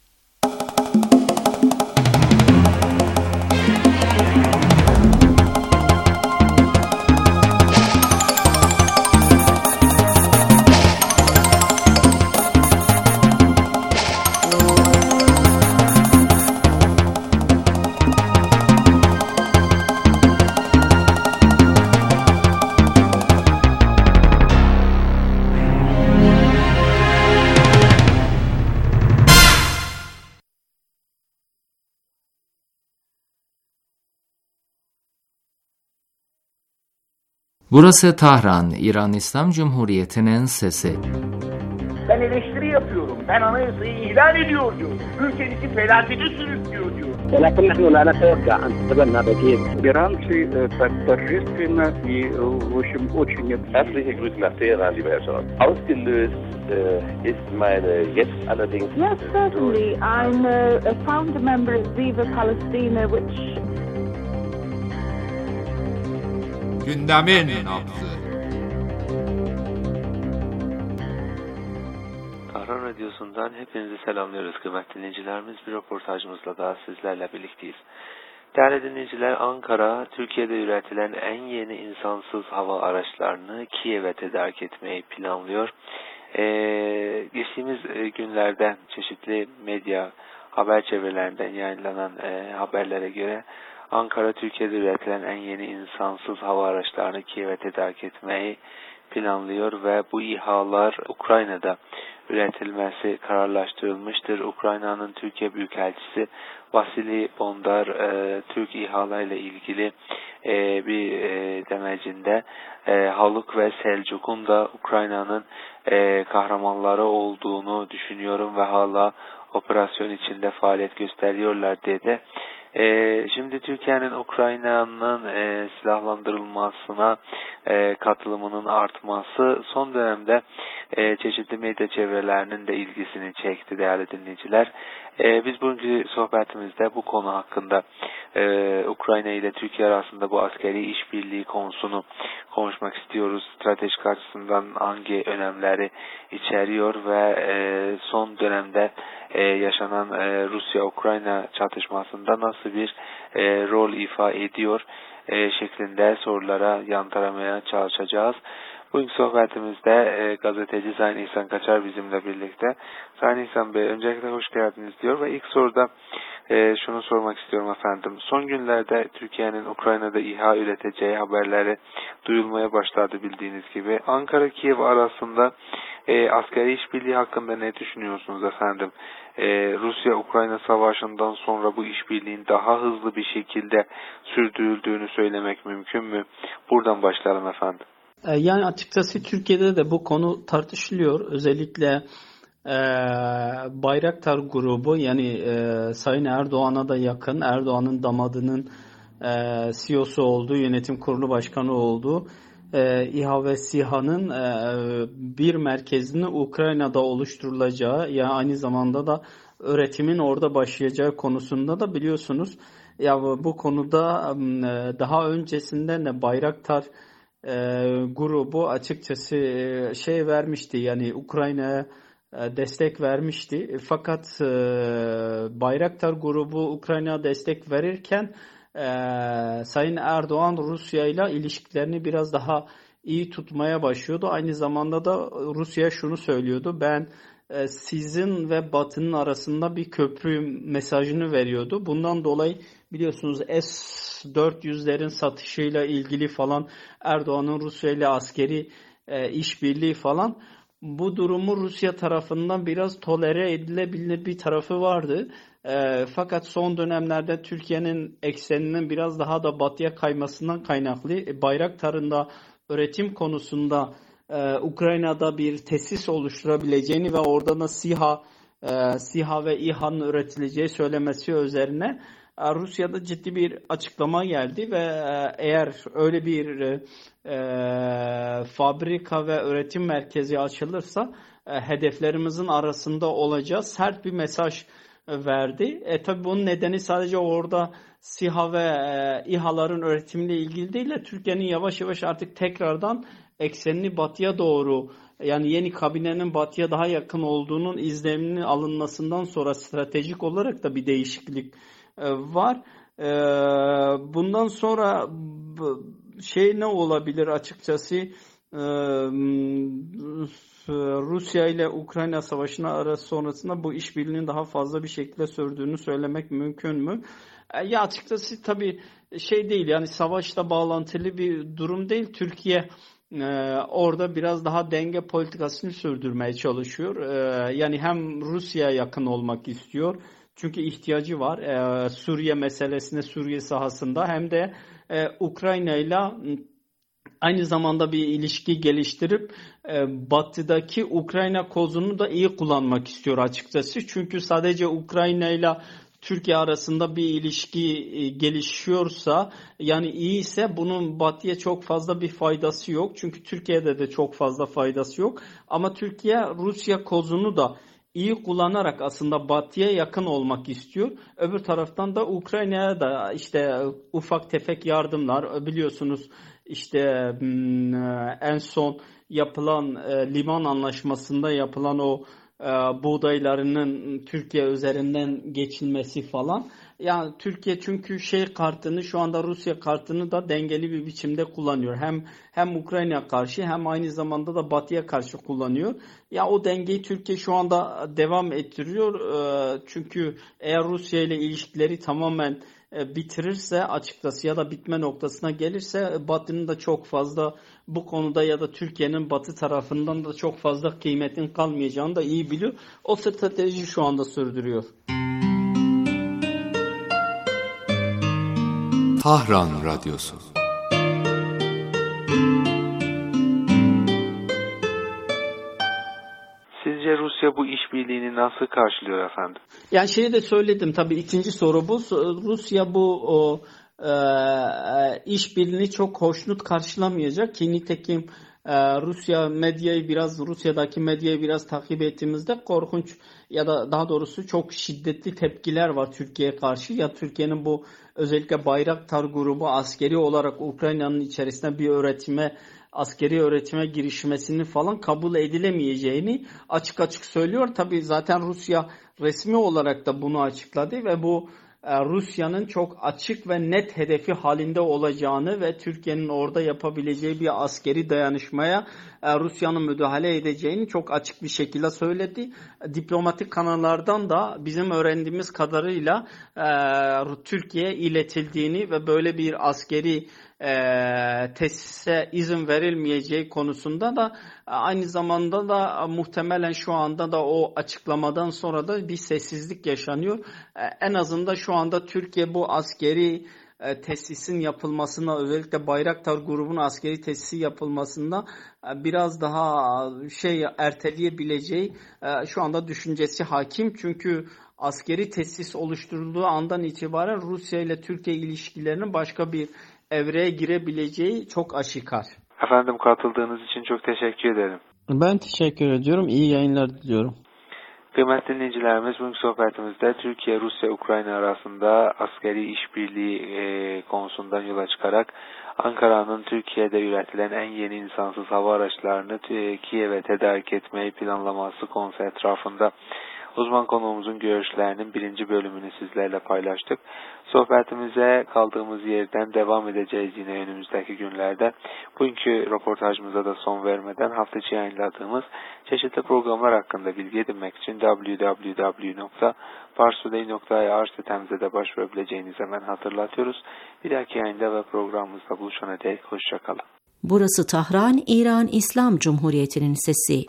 Burası Tahran, İran İslam Cumhuriyeti'nin sesi. Ben eleştiri yapıyorum. Ben anayasayı ihlal ediyor diyor. Ülkenizi felakete sürüklüyor diyor. ولكن نحن لا نتوقع أن تتبنى بديل. Иранцы так торжественно и, в общем, очень... Herzliche Grüße nach Teheran, lieber Herr Scholz. Ausgelöst ist meine jetzt allerdings... Yes, certainly. I'm a founder member of Viva Palestina, which... Gündemin nabzı. Tahran Radyosu'ndan hepinizi selamlıyoruz kıymetli dinleyicilerimiz. Bir röportajımızla daha sizlerle birlikteyiz. Değerli dinleyiciler, Ankara, Türkiye'de üretilen en yeni insansız hava araçlarını Kiev'e tedarik etmeyi planlıyor. Geçtiğimiz günlerde çeşitli medya haber çevrelerinden yayınlanan haberlere göre Ankara, Türkiye'de üretilen en yeni insansız hava araçlarını Kiev'e tedarik etmeyi planlıyor ve bu İHA'lar Ukrayna'da üretilmesi kararlaştırılmıştır. Ukrayna'nın Türkiye Büyükelçisi Vasili Bondar Türk İHA ile ilgili bir demecinde Haluk ve Selçuk'un da Ukrayna'nın kahramanları olduğunu düşünüyorum ve hala operasyon içinde faaliyet gösteriyorlar dedi. Şimdi Türkiye'nin Ukrayna'nın silahlandırılmasına katılımının artması son dönemde çeşitli medya çevrelerinin de ilgisini çekti değerli dinleyiciler. Biz bugünkü sohbetimizde bu konu hakkında Ukrayna ile Türkiye arasında bu askeri işbirliği konusunu konuşmak istiyoruz. Stratejik açısından hangi önemleri içeriyor ve son dönemde yaşanan Rusya-Ukrayna çatışmasında nasıl bir rol ifa ediyor şeklinde sorulara yanıtlamaya çalışacağız. Bugünkü sohbetimizde gazeteci Sayın İhsan Kaçar bizimle birlikte. Sayın İhsan Bey, öncelikle hoş geldiniz diyor ve ilk soruda şunu sormak istiyorum efendim. Son günlerde Türkiye'nin Ukrayna'da İHA üreteceği haberleri duyulmaya başladı bildiğiniz gibi. Ankara-Kiev arasında askeri işbirliği hakkında ne düşünüyorsunuz efendim? Rusya-Ukrayna savaşından sonra bu işbirliğin daha hızlı bir şekilde sürdürüldüğünü söylemek mümkün mü? Buradan başlayalım efendim. Yani açıkçası Türkiye'de de bu konu tartışılıyor. Özellikle Bayraktar grubu, yani Sayın Erdoğan'a da yakın, Erdoğan'ın damadının CEO'su olduğu, yönetim kurulu başkanı olduğu İHA ve SİHA'nın bir merkezini Ukrayna'da oluşturulacağı, yani aynı zamanda da öğretimin orada başlayacağı konusunda da biliyorsunuz. Ya bu konuda daha öncesinden de Bayraktar grubu açıkçası vermişti, yani Ukrayna'ya destek vermişti. Fakat Bayraktar grubu Ukrayna'ya destek verirken Sayın Erdoğan Rusya ile ilişkilerini biraz daha iyi tutmaya başlıyordu. Aynı zamanda da Rusya şunu söylüyordu: ben sizin ve Batı'nın arasında bir köprü mesajını veriyordu. Bundan dolayı biliyorsunuz S-400'lerin satışıyla ilgili falan, Erdoğan'ın Rusya ile askeri işbirliği falan, bu durumu Rusya tarafından biraz tolere edilebilir bir tarafı vardı. Fakat son dönemlerde Türkiye'nin ekseninin biraz daha da batıya kaymasından kaynaklı Bayraktar'ın da öğretim konusunda Ukrayna'da bir tesis oluşturabileceğini ve orada da SİHA ve İHA'nın üretileceği söylemesi üzerine Rusya'da ciddi bir açıklama geldi ve eğer öyle bir fabrika ve üretim merkezi açılırsa hedeflerimizin arasında olacağı sert bir mesaj verdi. Tabii bunun nedeni sadece orada SİHA ve İHA'ların üretimiyle ilgili değil de Türkiye'nin yavaş yavaş artık tekrardan eksenini batıya doğru, yani yeni kabinenin batıya daha yakın olduğunun izleniminin alınmasından sonra stratejik olarak da bir değişiklik var. Bundan sonra ne olabilir açıkçası? Rusya ile Ukrayna savaşına sonrasında bu işbirliğinin daha fazla bir şekilde sürdüğünü söylemek mümkün mü? Ya açıkçası tabii değil, yani savaşla bağlantılı bir durum değil. Türkiye orada biraz daha denge politikasını sürdürmeye çalışıyor. Yani hem Rusya'ya yakın olmak istiyor, çünkü ihtiyacı var Suriye meselesine, Suriye sahasında, hem de Ukrayna ile aynı zamanda bir ilişki geliştirip batıdaki Ukrayna kozunu da iyi kullanmak istiyor açıkçası. Çünkü sadece Ukrayna ile Türkiye arasında bir ilişki gelişiyorsa, yani iyiyse, bunun batıya çok fazla bir faydası yok. Çünkü Türkiye'de de çok fazla faydası yok. Ama Türkiye Rusya kozunu da iyi kullanarak aslında batıya yakın olmak istiyor. Öbür taraftan da Ukrayna'ya da ufak tefek yardımlar, biliyorsunuz en son yapılan liman anlaşmasında yapılan o buğdaylarının Türkiye üzerinden geçilmesi falan. Yani Türkiye çünkü kartını, şu anda Rusya kartını da dengeli bir biçimde kullanıyor. Hem Ukrayna karşı hem aynı zamanda da Batı'ya karşı kullanıyor. Ya o dengeyi Türkiye şu anda devam ettiriyor. Çünkü eğer Rusya ile ilişkileri tamamen bitirirse açıkçası ya da bitme noktasına gelirse Batı'nın da çok fazla bu konuda ya da Türkiye'nin Batı tarafından da çok fazla kıymetin kalmayacağını da iyi biliyor. O strateji şu anda sürdürüyor. Tahran Radyosu. Sizce Rusya bu işbirliğini nasıl karşılıyor efendim? Yani şeyi de söyledim tabii, ikinci soru bu. Rusya bu işbirliğini çok hoşnut karşılamayacak ki nitekim Rusya'daki medyayı biraz takip ettiğimizde korkunç ya da daha doğrusu çok şiddetli tepkiler var Türkiye'ye karşı. Ya Türkiye'nin bu özellikle Bayraktar grubu askeri olarak Ukrayna'nın içerisinde bir askeri öğretime girişmesini falan kabul edilemeyeceğini açık açık söylüyor. Tabii zaten Rusya resmi olarak da bunu açıkladı ve bu Rusya'nın çok açık ve net hedefi halinde olacağını ve Türkiye'nin orada yapabileceği bir askeri dayanışmaya Rusya'nın müdahale edeceğini çok açık bir şekilde söyledi. Diplomatik kanallardan da bizim öğrendiğimiz kadarıyla Türkiye'ye iletildiğini ve böyle bir askeri tesise izin verilmeyeceği konusunda da aynı zamanda da muhtemelen şu anda da o açıklamadan sonra da bir sessizlik yaşanıyor. En azından şu anda Türkiye bu askeri tesisin yapılmasına, özellikle Bayraktar grubunun askeri tesisi yapılmasında biraz daha erteleyebileceği şu anda düşüncesi hakim. Çünkü askeri tesis oluşturulduğu andan itibaren Rusya ile Türkiye ilişkilerinin başka bir evreye girebileceği çok aşikar. Efendim, katıldığınız için çok teşekkür ederim. Ben teşekkür ediyorum. İyi yayınlar diliyorum. Kıymetli dinleyicilerimiz, bugünkü sohbetimizde Türkiye, Rusya, Ukrayna arasında askeri işbirliği konusundan yola çıkarak Ankara'nın Türkiye'de üretilen en yeni insansız hava araçlarını Kiev'e tedarik etmeyi planlaması konusu etrafında uzman konuğumuzun görüşlerinin birinci bölümünü sizlerle paylaştık. Sohbetimize kaldığımız yerden devam edeceğiz yine önümüzdeki günlerde. Bugünkü röportajımıza da son vermeden hafta içi yayınladığımız çeşitli programlar hakkında bilgi edinmek için www.parstoday.ir sitemize de başvurabileceğinizi hemen hatırlatıyoruz. Bir dahaki yayında ve programımızda buluşana dek hoşçakalın. Burası Tahran, İran İslam Cumhuriyeti'nin sesi.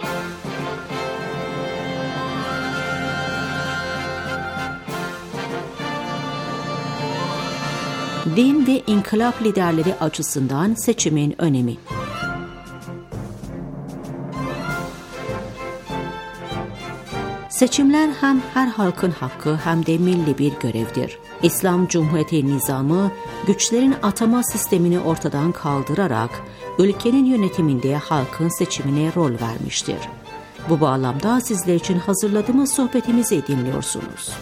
Din ve inkılap liderleri açısından seçimin önemi. Seçimler hem her halkın hakkı hem de milli bir görevdir. İslam Cumhuriyeti nizamı, güçlerin atama sistemini ortadan kaldırarak ülkenin yönetiminde halkın seçimine rol vermiştir. Bu bağlamda sizler için hazırladığımız sohbetimizi dinliyorsunuz.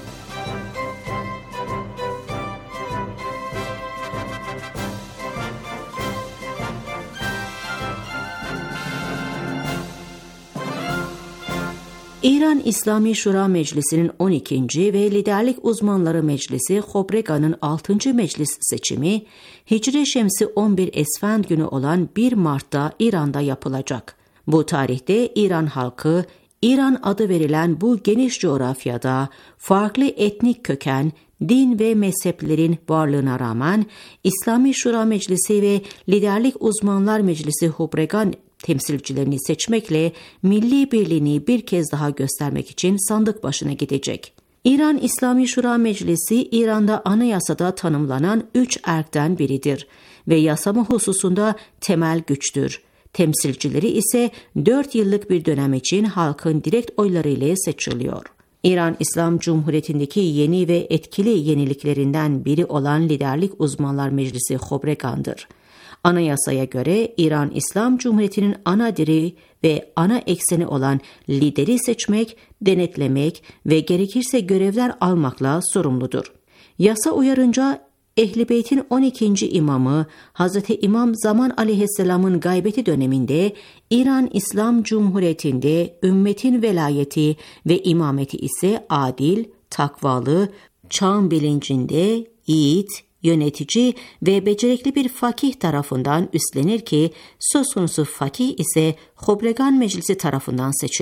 İran İslami Şura Meclisi'nin 12. ve Liderlik Uzmanları Meclisi Khobregan'ın 6. meclis seçimi Hicri Şemsi 11 Esfand günü olan 1 Mart'ta İran'da yapılacak. Bu tarihte İran halkı, İran adı verilen bu geniş coğrafyada farklı etnik köken, din ve mezheplerin varlığına rağmen İslami Şura Meclisi ve Liderlik Uzmanlar Meclisi Khobregan temsilcilerini seçmekle milli birliğini bir kez daha göstermek için sandık başına gidecek. İran İslami Şura Meclisi, İran'da anayasada tanımlanan 3 erkten biridir ve yasama hususunda temel güçtür. Temsilcileri ise 4 yıllık bir dönem için halkın direkt oylarıyla seçiliyor. İran İslam Cumhuriyeti'ndeki yeni ve etkili yeniliklerinden biri olan Liderlik Uzmanlar Meclisi Khobregan'dır. Anayasaya göre İran İslam Cumhuriyeti'nin ana diri ve ana ekseni olan lideri seçmek, denetlemek ve gerekirse görevler almakla sorumludur. Yasa uyarınca Ehl-i Beyt'in 12. imamı Hz. İmam Zaman aleyhisselamın gaybeti döneminde İran İslam Cumhuriyeti'nde ümmetin velayeti ve imameti ise adil, takvalı, çağın bilincinde, yiğit, yönetici ve becerikli bir fakih tarafından üstlenir ki söz konusu fakih ise Khobregan Meclisi tarafından seçilir.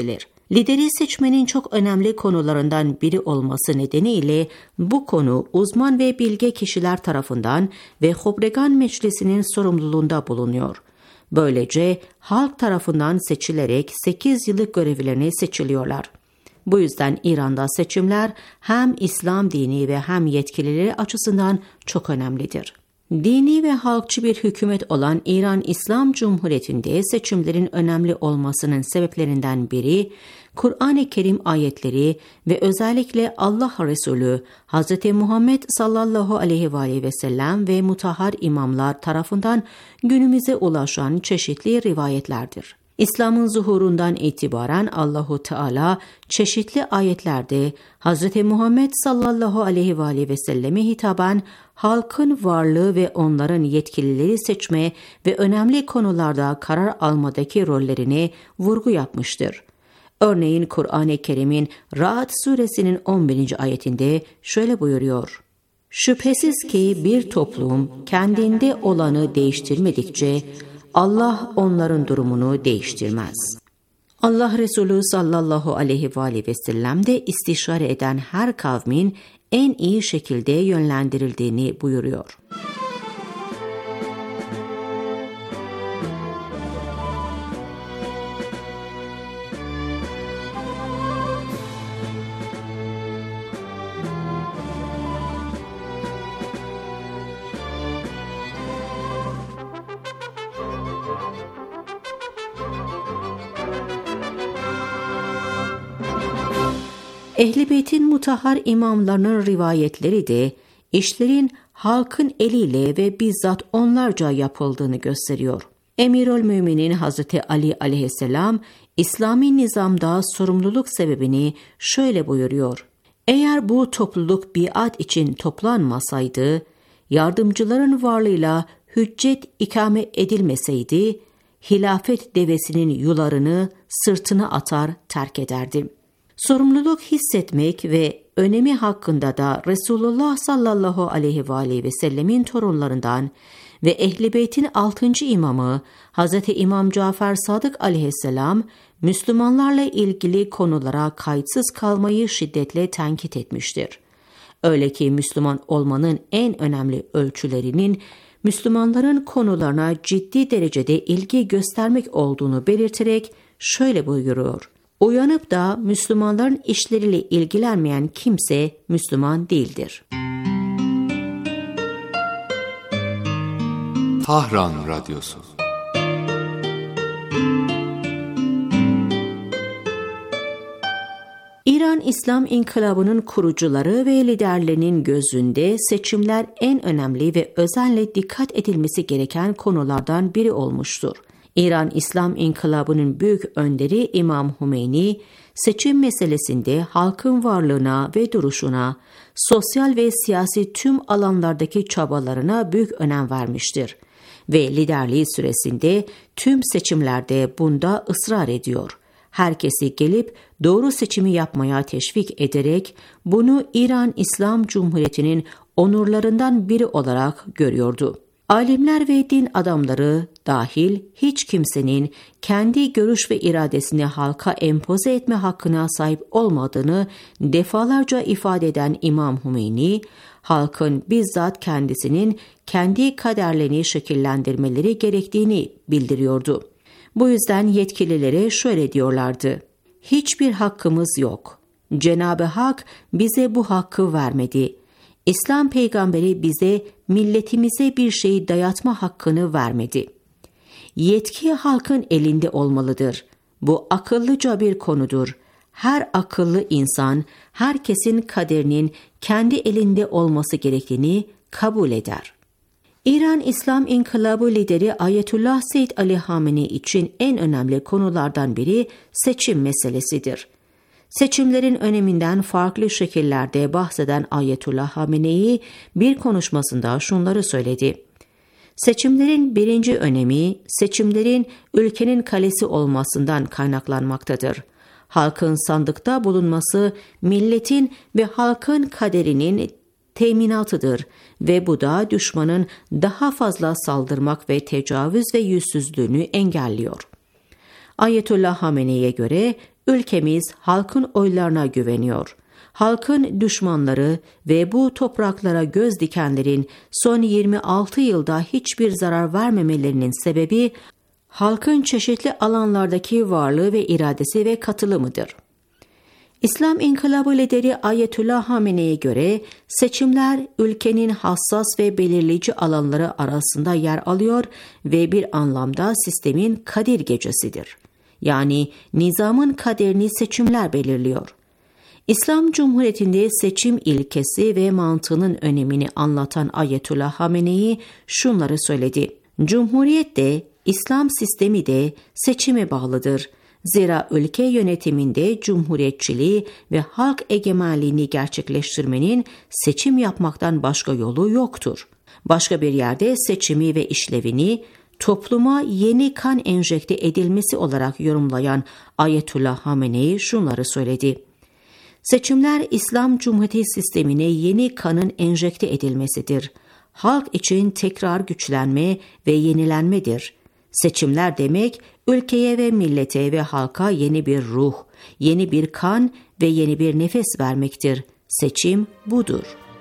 Lideri seçmenin çok önemli konularından biri olması nedeniyle bu konu uzman ve bilge kişiler tarafından ve Hobregan Meclisi'nin sorumluluğunda bulunuyor. Böylece halk tarafından seçilerek 8 yıllık görevlerine seçiliyorlar. Bu yüzden İran'da seçimler hem İslam dini ve hem yetkilileri açısından çok önemlidir. Dini ve halkçı bir hükümet olan İran İslam Cumhuriyeti'nde seçimlerin önemli olmasının sebeplerinden biri, Kur'an-ı Kerim ayetleri ve özellikle Allah Resulü Hz. Muhammed sallallahu aleyhi ve sellem ve mutahhar imamlar tarafından günümüze ulaşan çeşitli rivayetlerdir. İslam'ın zuhurundan itibaren Allahu Teala çeşitli ayetlerde Hz. Muhammed sallallahu aleyhi ve selleme hitaben halkın varlığı ve onların yetkilileri seçme ve önemli konularda karar almadaki rollerine vurgu yapmıştır. Örneğin Kur'an-ı Kerim'in Ra'd suresinin 11. ayetinde şöyle buyuruyor: "Şüphesiz ki bir toplum kendinde olanı değiştirmedikçe Allah onların durumunu değiştirmez." Allah Resulü sallallahu aleyhi ve sellem de istişare eden her kavmin en iyi şekilde yönlendirildiğini buyuruyor. Ehl-i Beyt'in mutahhar imamlarının rivayetleri de işlerin halkın eliyle ve bizzat onlarca yapıldığını gösteriyor. Emirülmüminin Hazreti Ali aleyhisselam İslami nizamda sorumluluk sebebini şöyle buyuruyor: "Eğer bu topluluk biat için toplanmasaydı, yardımcıların varlığıyla hüccet ikame edilmeseydi, hilafet devesinin yularını sırtına atar terk ederdim." Sorumluluk hissetmek ve önemi hakkında da Resulullah sallallahu aleyhi ve sellemin torunlarından ve Ehl-i Beyt'in 6. imamı Hz. İmam Cafer Sadık aleyhisselam Müslümanlarla ilgili konulara kayıtsız kalmayı şiddetle tenkit etmiştir. Öyle ki Müslüman olmanın en önemli ölçülerinin Müslümanların konularına ciddi derecede ilgi göstermek olduğunu belirterek şöyle buyuruyor: "Uyanıp da Müslümanların işleriyle ilgilenmeyen kimse Müslüman değildir." Tahran Radyosu. İran İslam İnkılabı'nın kurucuları ve liderlerinin gözünde seçimler en önemli ve özenle dikkat edilmesi gereken konulardan biri olmuştur. İran İslam İnkılabı'nın büyük önderi İmam Hümeyni, seçim meselesinde halkın varlığına ve duruşuna, sosyal ve siyasi tüm alanlardaki çabalarına büyük önem vermiştir ve liderliği süresinde tüm seçimlerde bunda ısrar ediyor. Herkesi gelip doğru seçimi yapmaya teşvik ederek bunu İran İslam Cumhuriyeti'nin onurlarından biri olarak görüyordu. Alimler ve din adamları dahil hiç kimsenin kendi görüş ve iradesini halka empoze etme hakkına sahip olmadığını defalarca ifade eden İmam Hümeyni, halkın bizzat kendisinin kendi kaderlerini şekillendirmeleri gerektiğini bildiriyordu. Bu yüzden yetkililere şöyle diyorlardı: "Hiçbir hakkımız yok. Cenab-ı Hak bize bu hakkı vermedi. İslam peygamberi bize milletimize bir şeyi dayatma hakkını vermedi. Yetki halkın elinde olmalıdır. Bu akıllıca bir konudur. Her akıllı insan herkesin kaderinin kendi elinde olması gerektiğini kabul eder." İran İslam İnkılabı lideri Ayetullah Seyyid Ali Hamenei için en önemli konulardan biri seçim meselesidir. Seçimlerin öneminden farklı şekillerde bahseden Ayetullah Hamenei bir konuşmasında şunları söyledi: "Seçimlerin birinci önemi, seçimlerin ülkenin kalesi olmasından kaynaklanmaktadır. Halkın sandıkta bulunması, milletin ve halkın kaderinin teminatıdır ve bu da düşmanın daha fazla saldırmak ve tecavüz ve yüzsüzlüğünü engelliyor." Ayetullah Hamenei'ye göre ülkemiz halkın oylarına güveniyor. Halkın düşmanları ve bu topraklara göz dikenlerin son 26 yılda hiçbir zarar vermemelerinin sebebi halkın çeşitli alanlardaki varlığı ve iradesi ve katılımıdır. İslam İnkılabı lideri Ayetullah Hamene'ye göre seçimler ülkenin hassas ve belirleyici alanları arasında yer alıyor ve bir anlamda sistemin kadir gecesidir. Yani nizamın kaderini seçimler belirliyor. İslam Cumhuriyeti'nde seçim ilkesi ve mantığının önemini anlatan Ayetullah Hamenei şunları söyledi. Cumhuriyette, İslam sistemi de seçime bağlıdır. Zira ülke yönetiminde cumhuriyetçiliği ve halk egemenliğini gerçekleştirmenin seçim yapmaktan başka yolu yoktur. Başka bir yerde seçimi ve işlevini topluma yeni kan enjekte edilmesi olarak yorumlayan Ayetullah Hamenei şunları söyledi. Seçimler İslam Cumhuriyeti sistemine yeni kanın enjekte edilmesidir. Halk için tekrar güçlenme ve yenilenmedir. Seçimler demek ülkeye ve millete ve halka yeni bir ruh, yeni bir kan ve yeni bir nefes vermektir. Seçim budur.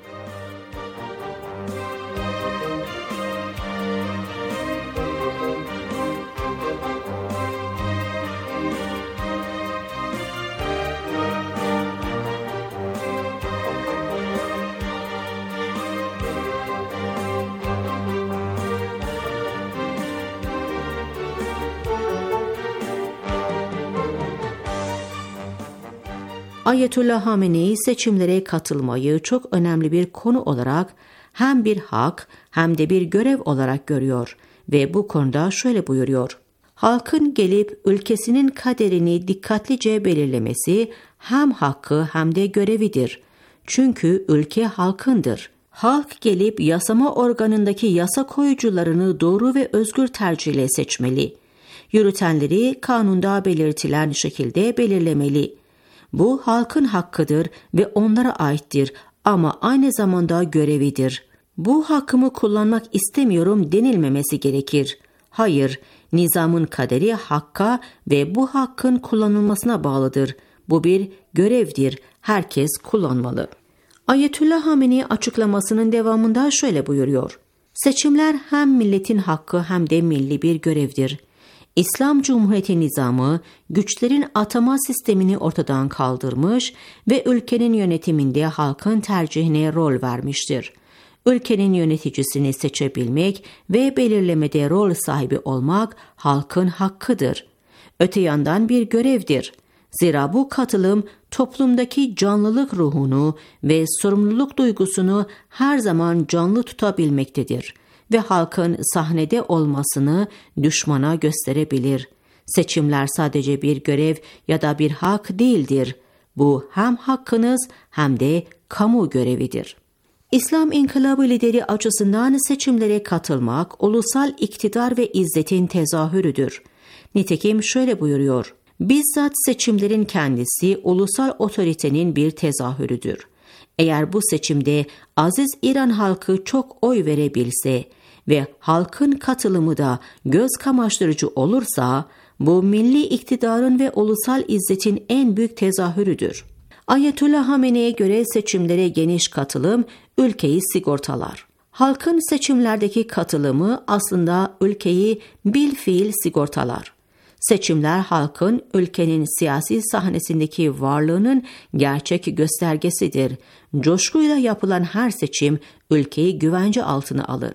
Ayetullah Hamenei seçimlere katılmayı çok önemli bir konu olarak hem bir hak hem de bir görev olarak görüyor ve bu konuda şöyle buyuruyor. Halkın gelip ülkesinin kaderini dikkatlice belirlemesi hem hakkı hem de görevidir. Çünkü ülke halkındır. Halk gelip yasama organındaki yasa koyucularını doğru ve özgür tercihle seçmeli. Yürütenleri kanunda belirtilen şekilde belirlemeli. Bu halkın hakkıdır ve onlara aittir ama aynı zamanda görevidir. Bu hakkımı kullanmak istemiyorum denilmemesi gerekir. Hayır, nizamın kaderi hakka ve bu hakkın kullanılmasına bağlıdır. Bu bir görevdir, herkes kullanmalı. Ayetullah Hamenei açıklamasının devamında şöyle buyuruyor. Seçimler hem milletin hakkı hem de milli bir görevdir. İslam Cumhuriyeti nizamı güçlerin atama sistemini ortadan kaldırmış ve ülkenin yönetiminde halkın tercihine rol vermiştir. Ülkenin yöneticisini seçebilmek ve belirlemede rol sahibi olmak halkın hakkıdır. Öte yandan bir görevdir. Zira bu katılım toplumdaki canlılık ruhunu ve sorumluluk duygusunu her zaman canlı tutabilmektedir ve halkın sahnede olmasını düşmana gösterebilir. Seçimler sadece bir görev ya da bir hak değildir. Bu hem hakkınız hem de kamu görevidir. İslam İnkılabı lideri açısından seçimlere katılmak ulusal iktidar ve izzetin tezahürüdür. Nitekim şöyle buyuruyor. Bizzat seçimlerin kendisi ulusal otoritenin bir tezahürüdür. Eğer bu seçimde aziz İran halkı çok oy verebilse ve halkın katılımı da göz kamaştırıcı olursa, bu milli iktidarın ve ulusal izzetin en büyük tezahürüdür. Ayetullah Hamenei'ye göre seçimlere geniş katılım ülkeyi sigortalar. Halkın seçimlerdeki katılımı aslında ülkeyi bilfiil sigortalar. Seçimler halkın ülkenin siyasi sahnesindeki varlığının gerçek göstergesidir. Coşkuyla yapılan her seçim ülkeyi güvence altına alır.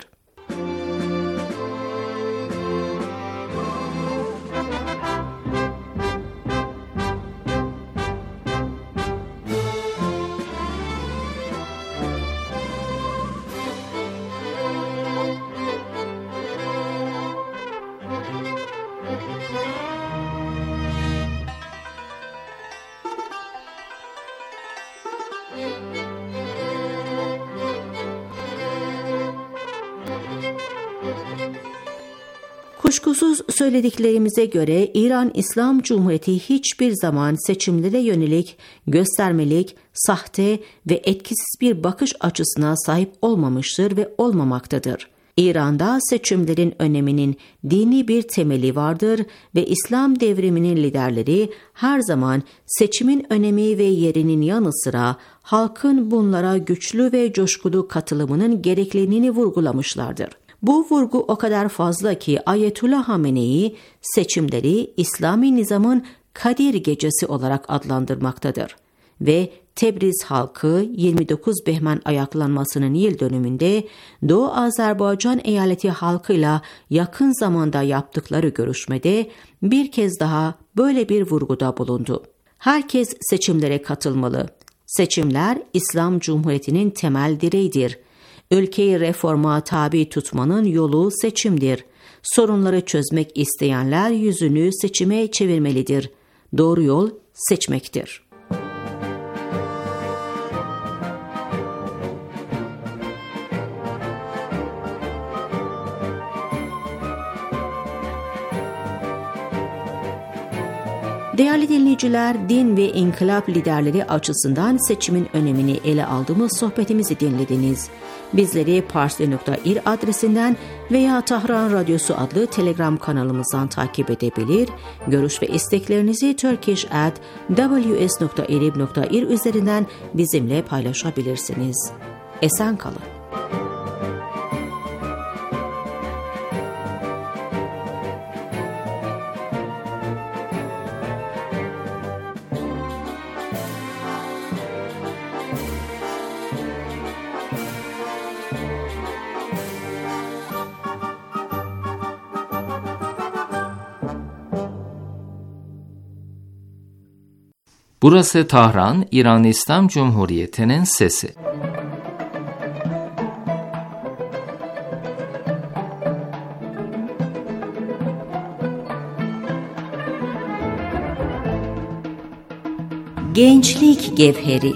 Kuşkusuz söylediklerimize göre İran İslam Cumhuriyeti hiçbir zaman seçimlere yönelik, göstermelik, sahte ve etkisiz bir bakış açısına sahip olmamıştır ve olmamaktadır. İran'da seçimlerin öneminin dini bir temeli vardır ve İslam devriminin liderleri her zaman seçimin önemi ve yerinin yanı sıra halkın bunlara güçlü ve coşkulu katılımının gerekliliğini vurgulamışlardır. Bu vurgu o kadar fazla ki Ayetullah Hamenei seçimleri İslami nizamın Kadir Gecesi olarak adlandırmaktadır ve Tebriz halkı 29 Behmen ayaklanmasının yıl dönümünde Doğu Azerbaycan eyaleti halkıyla yakın zamanda yaptıkları görüşmede bir kez daha böyle bir vurguda bulundu. Herkes seçimlere katılmalı. Seçimler İslam Cumhuriyeti'nin temel direğidir. Ülkeyi reforma tabi tutmanın yolu seçimdir. Sorunları çözmek isteyenler yüzünü seçime çevirmelidir. Doğru yol seçmektir. Değerli dinleyiciler, din ve inkılap liderleri açısından seçimin önemini ele aldığımız sohbetimizi dinlediniz. Bizleri Parsli.ir adresinden veya Tahran Radyosu adlı Telegram kanalımızdan takip edebilir, görüş ve isteklerinizi turkish@ws.irib.ir üzerinden bizimle paylaşabilirsiniz. Esen kalın. Burası Tahran, İran İslam Cumhuriyeti'nin sesi. Gençlik Gevheri.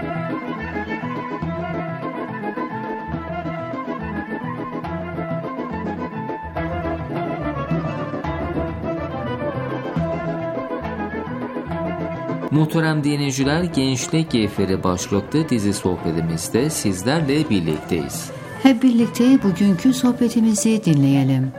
Muhterem dinleyiciler, Gençlik Gevheri başlıklı dizi sohbetimizde sizlerle birlikteyiz. Hep birlikte bugünkü sohbetimizi dinleyelim.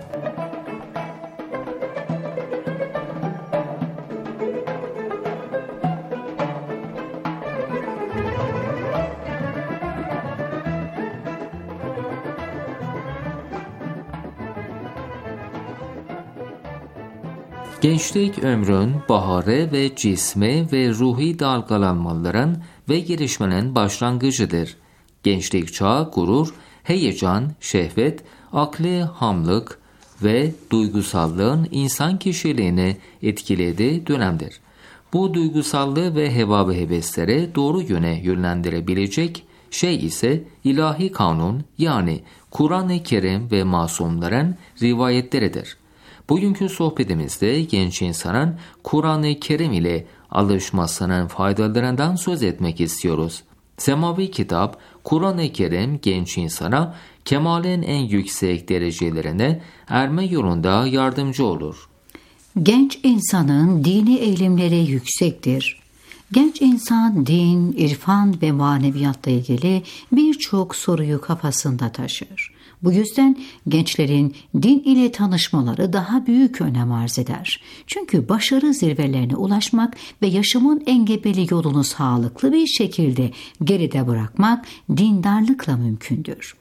Gençlik ömrün baharı ve cismi ve ruhi dalgalanmaların ve gelişmenin başlangıcıdır. Gençlik çağı gurur, heyecan, şehvet, akli hamlık ve duygusallığın insan kişiliğini etkilediği dönemdir. Bu duygusallığı ve heva ve hevesleri doğru yöne yönlendirebilecek şey ise ilahi kanun, yani Kur'an-ı Kerim ve masumların rivayetleridir. Bugünkü sohbetimizde genç insanın Kur'an-ı Kerim ile alışmasının faydalarından söz etmek istiyoruz. Semavi kitap, Kur'an-ı Kerim genç insana kemalin en yüksek derecelerine erme yolunda yardımcı olur. Genç insanın dini eğilimleri yüksektir. Genç insan din, irfan ve maneviyatla ilgili birçok soruyu kafasında taşır. Bu yüzden gençlerin din ile tanışmaları daha büyük önem arz eder. Çünkü başarı zirvelerine ulaşmak ve yaşamın engebeli yolunu sağlıklı bir şekilde geride bırakmak dindarlıkla mümkündür.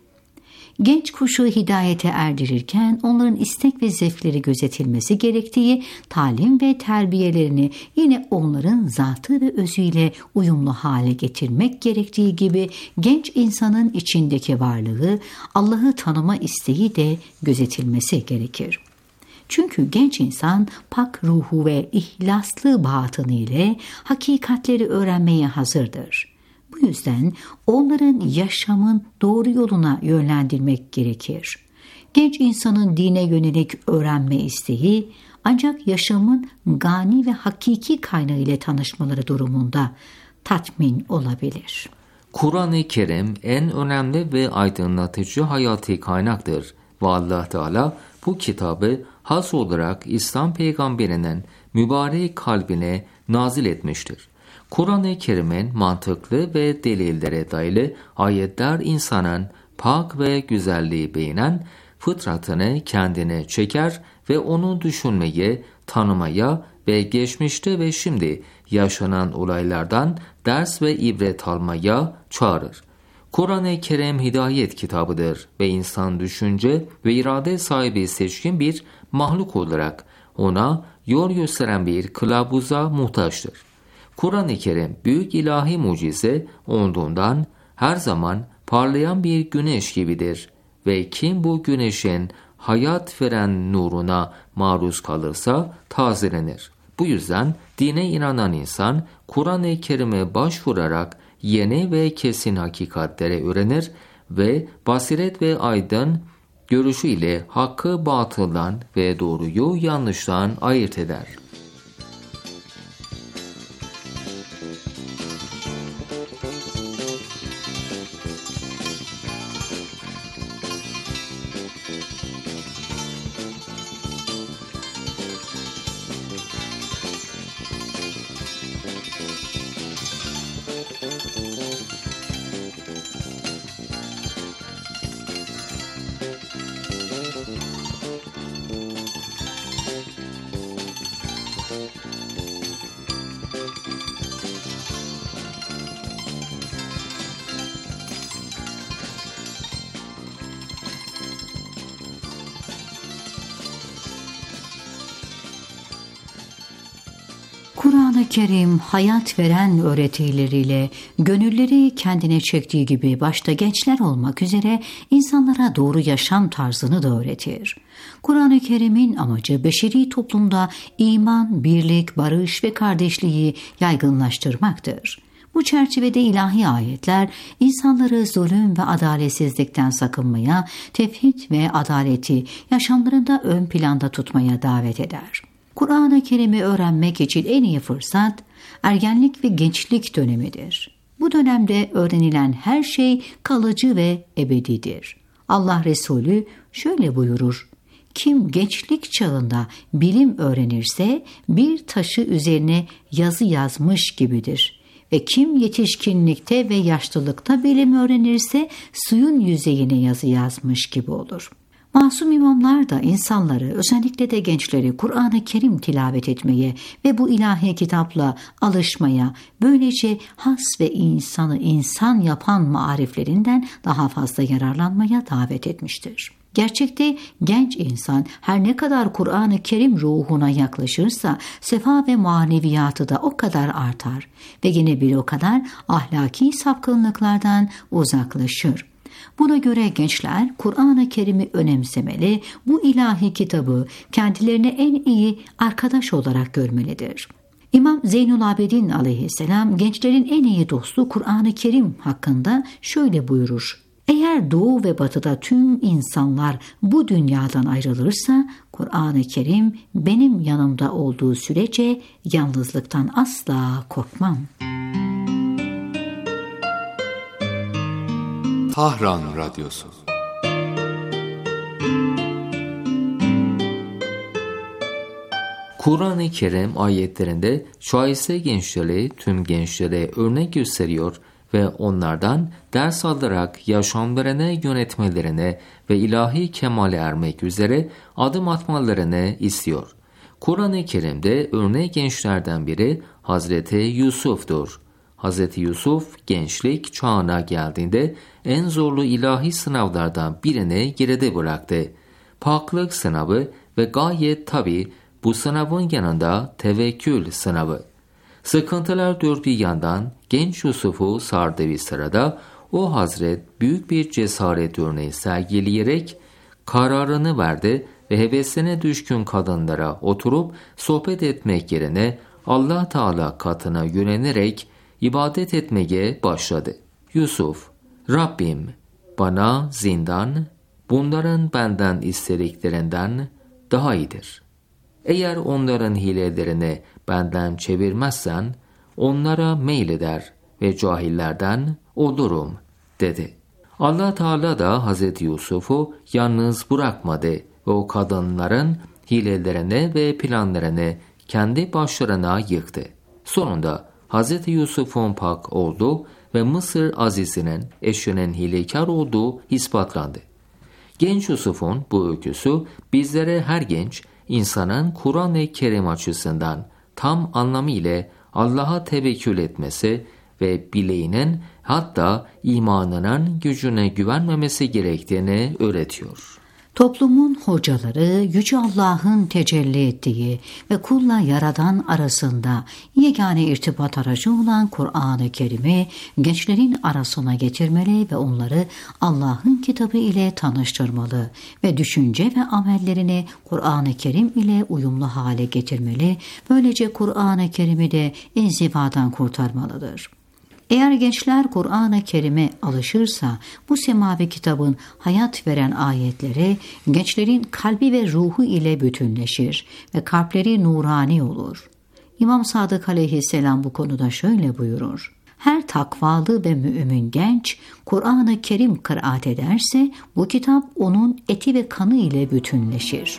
Genç kuşu hidayete erdirirken onların istek ve zevkleri gözetilmesi gerektiği, talim ve terbiyelerini yine onların zatı ve özüyle uyumlu hale getirmek gerektiği gibi genç insanın içindeki varlığı, Allah'ı tanıma isteği de gözetilmesi gerekir. Çünkü genç insan pak ruhu ve ihlaslı batını ile hakikatleri öğrenmeye hazırdır. Bu yüzden onların yaşamın doğru yoluna yönlendirmek gerekir. Genç insanın dine yönelik öğrenme isteği ancak yaşamın gani ve hakiki kaynağı ile tanışmaları durumunda tatmin olabilir. Kur'an-ı Kerim en önemli ve aydınlatıcı hayati kaynaktır ve Allah Teala bu kitabı has olarak İslam peygamberinin mübarek kalbine nazil etmiştir. Kur'an-ı Kerim'in mantıklı ve delillere dayalı ayetler insanın pak ve güzelliği beğenen, fıtratını kendine çeker ve onu düşünmeye, tanımaya ve geçmişte ve şimdi yaşanan olaylardan ders ve ibret almaya çağırır. Kur'an-ı Kerim hidayet kitabıdır ve insan düşünce ve irade sahibi seçkin bir mahluk olarak ona yol gösteren bir kılavuza muhtaçtır. Kur'an-ı Kerim büyük ilahi mucize olduğundan her zaman parlayan bir güneş gibidir ve kim bu güneşin hayat veren nuruna maruz kalırsa tazelenir. Bu yüzden dine inanan insan Kur'an-ı Kerim'e başvurarak yeni ve kesin hakikatleri öğrenir ve basiret ve aydın görüşüyle hakkı batıldan ve doğruyu yanlıştan ayırt eder. Kur'an-ı Kerim hayat veren öğretileriyle gönülleri kendine çektiği gibi başta gençler olmak üzere insanlara doğru yaşam tarzını da öğretir. Kur'an-ı Kerim'in amacı beşeri toplumda iman, birlik, barış ve kardeşliği yaygınlaştırmaktır. Bu çerçevede ilahi ayetler insanları zulüm ve adaletsizlikten sakınmaya, tevhid ve adaleti yaşamlarında ön planda tutmaya davet eder. Kur'an-ı Kerim'i öğrenmek için en iyi fırsat ergenlik ve gençlik dönemidir. Bu dönemde öğrenilen her şey kalıcı ve ebedidir. Allah Resulü şöyle buyurur: kim gençlik çağında bilim öğrenirse bir taşı üzerine yazı yazmış gibidir. Ve kim yetişkinlikte ve yaşlılıkta bilim öğrenirse suyun yüzeyine yazı yazmış gibi olur. Masum imamlar da insanları, özellikle de gençleri Kur'an-ı Kerim tilavet etmeye ve bu ilahi kitapla alışmaya, böylece has ve insanı insan yapan mariflerinden daha fazla yararlanmaya davet etmiştir. Gerçekte genç insan her ne kadar Kur'an-ı Kerim ruhuna yaklaşırsa sefa ve maneviyatı da o kadar artar ve yine bir o kadar ahlaki sapkınlıklardan uzaklaşır. Buna göre gençler Kur'an-ı Kerim'i önemsemeli, bu ilahi kitabı kendilerine en iyi arkadaş olarak görmelidir. İmam Zeynul Abidin aleyhisselam gençlerin en iyi dostu Kur'an-ı Kerim hakkında şöyle buyurur: eğer doğu ve batıda tüm insanlar bu dünyadan ayrılırsa Kur'an-ı Kerim benim yanımda olduğu sürece yalnızlıktan asla korkmam. Tahran Radyosu. Kur'an-ı Kerim ayetlerinde şaise gençleri tüm gençlere örnek gösteriyor ve onlardan ders alarak yaşamlarını yönetmelerine ve ilahi kemale ermek üzere adım atmalarını istiyor. Kur'an-ı Kerim'de örnek gençlerden biri Hazreti Yusuf'tur. Hazreti Yusuf gençlik çağına geldiğinde en zorlu ilahi sınavlardan birini geride bıraktı. Paklık sınavı ve gayet tabii bu sınavın yanında tevekkül sınavı. Sıkıntılar dört bir yandan genç Yusuf'u sardığı bir sırada o Hazret büyük bir cesaret örneği sergileyerek kararını verdi ve hevesine düşkün kadınlara oturup sohbet etmek yerine Allah Teala katına yönelerek ibadet etmeye başladı. Yusuf, Rabbim bana zindan bunların benden istediklerinden daha iyidir. Eğer onların hilelerini benden çevirmezsen onlara meyleder ve cahillerden olurum dedi. Allah Teala da Hazreti Yusuf'u yalnız bırakmadı ve o kadınların hilelerini ve planlarını kendi başlarına yıktı. Sonunda Hazreti Yusuf'un pak olduğu ve Mısır Aziz'inin eşinin hilekar olduğu ispatlandı. Genç Yusuf'un bu öyküsü bizlere her genç insanın Kur'an-ı Kerim açısından tam anlamıyla Allah'a tevekkül etmesi ve bileğinin hatta imanının gücüne güvenmemesi gerektiğini öğretiyor. Toplumun hocaları Yüce Allah'ın tecelli ettiği ve kulla Yaradan arasında yegane irtibat aracı olan Kur'an-ı Kerim'i gençlerin arasına getirmeli ve onları Allah'ın kitabı ile tanıştırmalı ve düşünce ve amellerini Kur'an-ı Kerim ile uyumlu hale getirmeli. Böylece Kur'an-ı Kerim'i de inzivadan kurtarmalıdır. Eğer gençler Kur'an-ı Kerim'e alışırsa bu semavi kitabın hayat veren ayetleri gençlerin kalbi ve ruhu ile bütünleşir ve kalpleri nurani olur. İmam Sadık aleyhisselam bu konuda şöyle buyurur: her takvalı ve mümin genç Kur'an-ı Kerim kıraat ederse bu kitap onun eti ve kanı ile bütünleşir.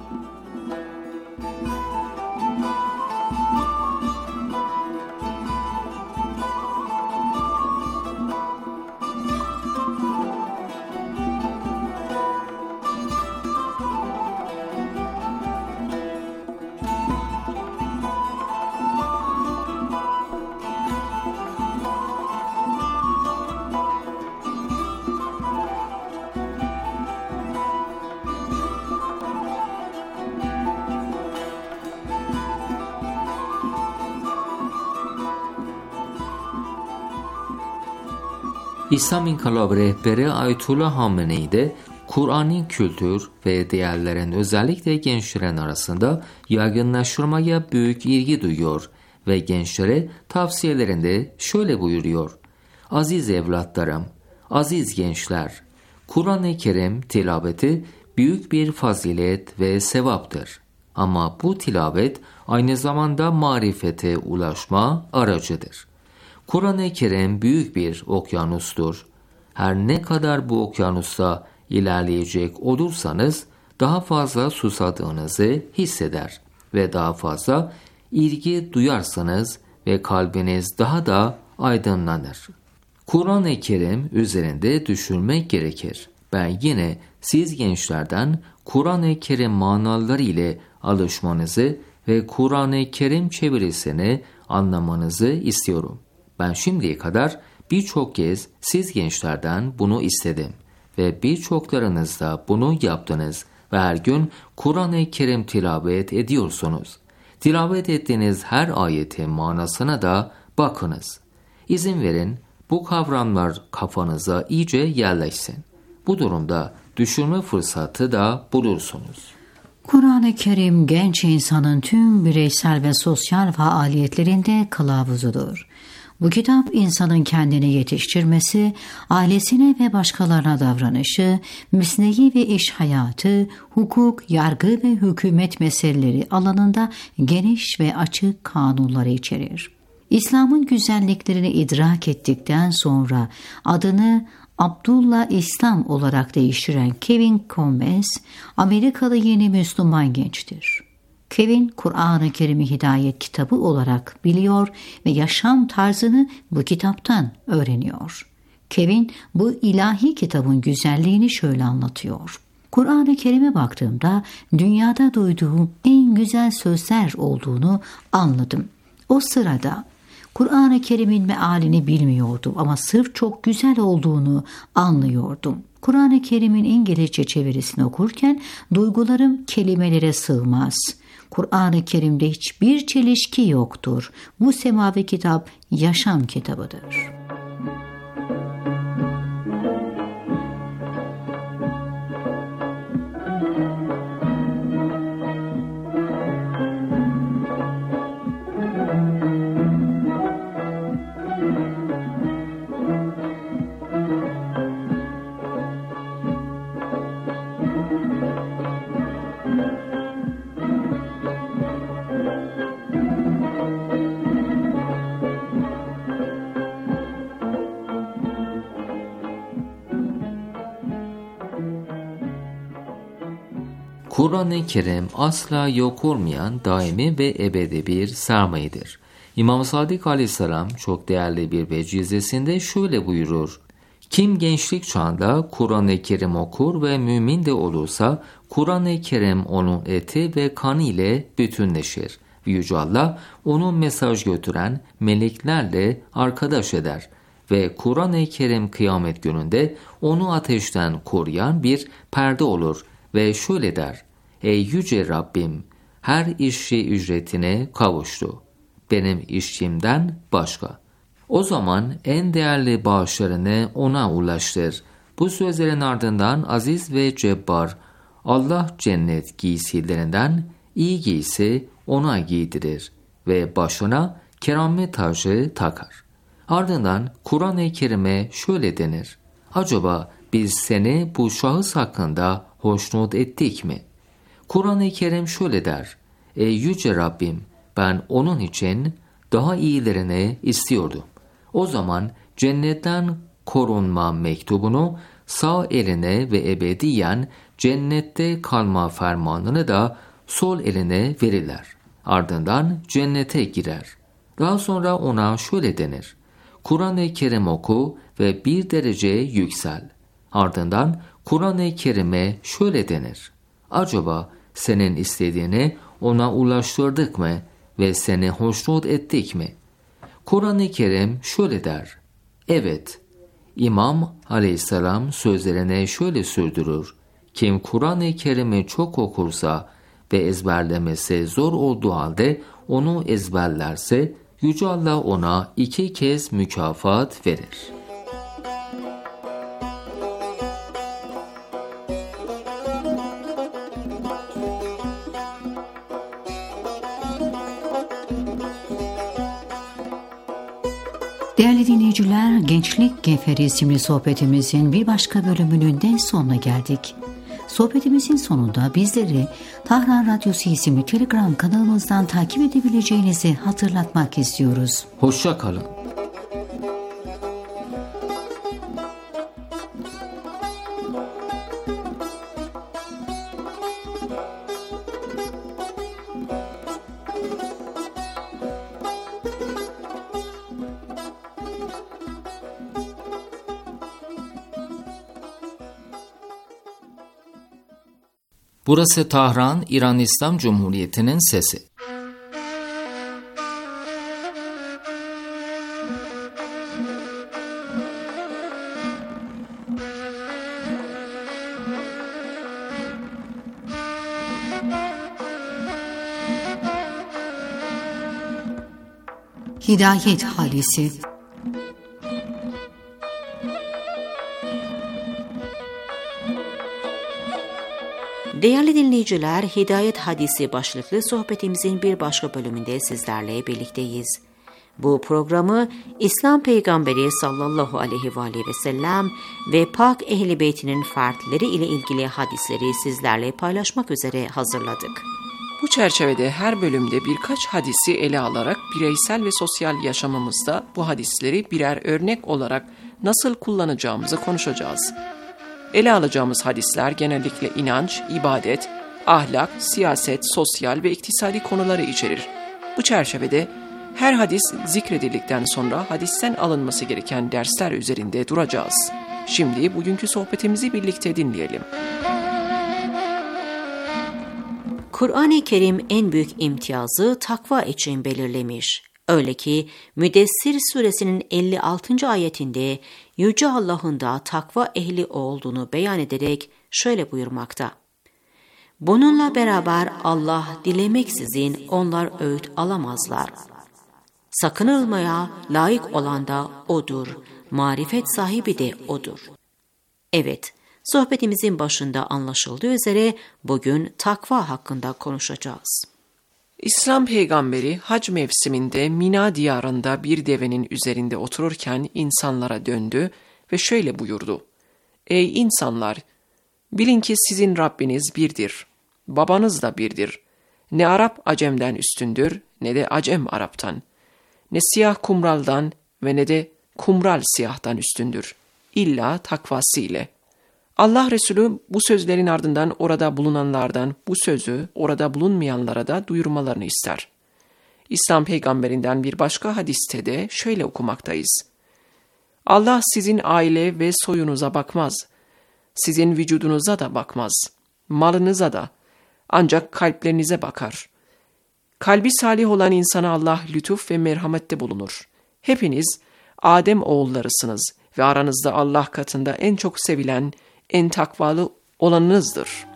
İslam İnkılabı rehberi Ayetullah Hamenei de Kur'an'ın kültür ve değerlerin özellikle gençlerin arasında yaygınlaştırmaya büyük ilgi duyuyor ve gençlere tavsiyelerinde şöyle buyuruyor: aziz evlatlarım, aziz gençler, Kur'an-ı Kerim tilaveti büyük bir fazilet ve sevaptır. Ama bu tilavet aynı zamanda marifete ulaşma aracıdır. Kur'an-ı Kerim büyük bir okyanustur. Her ne kadar bu okyanusta ilerleyecek olursanız daha fazla susadığınızı hisseder ve daha fazla ilgi duyarsanız ve kalbiniz daha da aydınlanır. Kur'an-ı Kerim üzerinde düşünmek gerekir. Ben yine siz gençlerden Kur'an-ı Kerim manaları ile alışmanızı ve Kur'an-ı Kerim çevirisini anlamanızı istiyorum. Ben şimdiye kadar birçok kez siz gençlerden bunu istedim ve birçoklarınız da bunu yaptınız ve her gün Kur'an-ı Kerim tilavet ediyorsunuz. Tilavet ettiğiniz her ayetin manasına da bakınız. İzin verin bu kavramlar kafanıza iyice yerleşsin. Bu durumda düşünme fırsatı da bulursunuz. Kur'an-ı Kerim genç insanın tüm bireysel ve sosyal faaliyetlerinde kılavuzudur. Bu kitap insanın kendini yetiştirmesi, ailesine ve başkalarına davranışı, mesnevi ve iş hayatı, hukuk, yargı ve hükümet meseleleri alanında geniş ve açık kanunları içerir. İslam'ın güzelliklerini idrak ettikten sonra adını Abdullah İslam olarak değiştiren Kevin Combes, Amerikalı yeni Müslüman gençtir. Kevin, Kur'an-ı Kerim'i hidayet kitabı olarak biliyor ve yaşam tarzını bu kitaptan öğreniyor. Kevin, bu ilahi kitabın güzelliğini şöyle anlatıyor: Kur'an-ı Kerim'e baktığımda dünyada duyduğum en güzel sözler olduğunu anladım. O sırada Kur'an-ı Kerim'in mealini bilmiyordum ama sırf çok güzel olduğunu anlıyordum. Kur'an-ı Kerim'in İngilizce çevirisini okurken duygularım kelimelere sığmaz. Kur'an-ı Kerim'de hiçbir çelişki yoktur. Bu semavi kitap yaşam kitabıdır. Kur'an-ı Kerim asla yok olmayan daimi ve ebedi bir sermayedir. İmam Sadık Aleyhisselam çok değerli bir vecizesinde şöyle buyurur: kim gençlik çağında Kur'an-ı Kerim okur ve mümin de olursa Kur'an-ı Kerim onun eti ve kanı ile bütünleşir. Yüce Allah onu mesaj götüren meleklerle arkadaş eder ve Kur'an-ı Kerim kıyamet gününde onu ateşten koruyan bir perde olur ve şöyle der: ey yüce Rabbim, her işçi ücretine kavuştu, benim işçimden başka. O zaman en değerli bağışlarını ona ulaştır. Bu sözlerin ardından aziz ve cebbar Allah cennet giysilerinden iyi giysi ona giydirir ve başına keramet tacı takar. Ardından Kur'an-ı Kerim'e şöyle denir: acaba biz seni bu şahıs hakkında hoşnut ettik mi? Kur'an-ı Kerim şöyle der: ey yüce Rabbim, ben onun için daha iyilerini istiyordum. O zaman cennetten korunma mektubunu sağ eline ve ebediyen cennette kalma fermanını da sol eline verirler. Ardından cennete girer. Daha sonra ona şöyle denir: Kur'an-ı Kerim oku ve bir derece yüksel. Ardından Kur'an-ı Kerim'e şöyle denir: acaba senin istediğini ona ulaştırdık mı ve seni hoşnut ettik mi? Kur'an-ı Kerim şöyle der: evet. İmam Aleyhisselam sözlerine şöyle sürdürür: kim Kur'an-ı Kerim'i çok okursa ve ezberlemesi zor olduğu halde onu ezberlerse Yüce Allah ona 2 kez mükafat verir. Değerli dinleyiciler, Gençlik Gevheri isimli sohbetimizin bir başka bölümünün de sonuna geldik. Sohbetimizin sonunda bizleri Tahran Radyosu isimli Telegram kanalımızdan takip edebileceğinizi hatırlatmak istiyoruz. Hoşça kalın. Burası Tahran, İran İslam Cumhuriyeti'nin sesi. Hidayet Hadisi. Değerli dinleyiciler, Hidayet Hadisi başlıklı sohbetimizin bir başka bölümünde sizlerle birlikteyiz. Bu programı İslam Peygamberi sallallahu aleyhi ve sellem ve Pak Ehl-i Beyt'inin fertleri ile ilgili hadisleri sizlerle paylaşmak üzere hazırladık. Bu çerçevede her bölümde birkaç hadisi ele alarak bireysel ve sosyal yaşamımızda bu hadisleri birer örnek olarak nasıl kullanacağımızı konuşacağız. Ele alacağımız hadisler genellikle inanç, ibadet, ahlak, siyaset, sosyal ve iktisadi konuları içerir. Bu çerçevede her hadis zikredildikten sonra hadisten alınması gereken dersler üzerinde duracağız. Şimdi bugünkü sohbetimizi birlikte dinleyelim. Kur'an-ı Kerim en büyük imtiyazı takva için belirlemiş. Öyle ki Müddessir suresinin 56. ayetinde Yüce Allah'ın da takva ehli olduğunu beyan ederek şöyle buyurmakta: bununla beraber Allah dilemeksizin onlar öğüt alamazlar. Sakınılmaya layık olan da O'dur, marifet sahibi de O'dur. Evet, sohbetimizin başında anlaşıldığı üzere bugün takva hakkında konuşacağız. İslam peygamberi hac mevsiminde Mina diyarında bir devenin üzerinde otururken insanlara döndü ve şöyle buyurdu: ey insanlar! Bilin ki sizin Rabbiniz birdir, babanız da birdir. Ne Arap Acem'den üstündür, ne de Acem Arap'tan. Ne siyah kumraldan ve ne de kumral siyahtan üstündür. İlla takvası ile. Allah Resulü bu sözlerin ardından orada bulunanlardan bu sözü orada bulunmayanlara da duyurmalarını ister. İslam peygamberinden bir başka hadiste de şöyle okumaktayız. Allah sizin aile ve soyunuza bakmaz. Sizin vücudunuza da bakmaz. Malınıza da. Ancak kalplerinize bakar. Kalbi salih olan insana Allah lütuf ve merhamette bulunur. Hepiniz Adem oğullarısınız ve aranızda Allah katında en çok sevilen, en takvalı olanınızdır.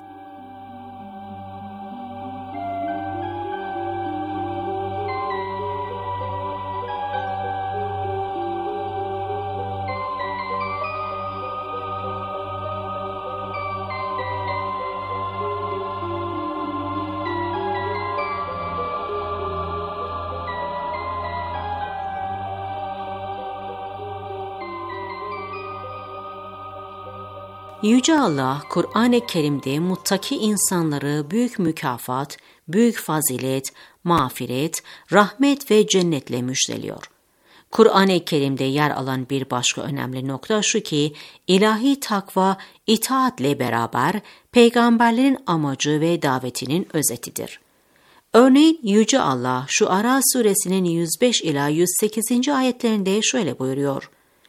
Yüce Allah, Kur'an-ı Kerim'de muttaki insanları büyük mükafat, büyük fazilet, mağfiret, rahmet ve cennetle müjdeliyor. Kur'an-ı Kerim'de yer alan bir başka önemli nokta şu ki, ilahi takva itaatle beraber peygamberlerin amacı ve davetinin özetidir. Örneğin Yüce Allah, Şuara suresinin 105 ila 108. ayetlerinde şöyle buyuruyor.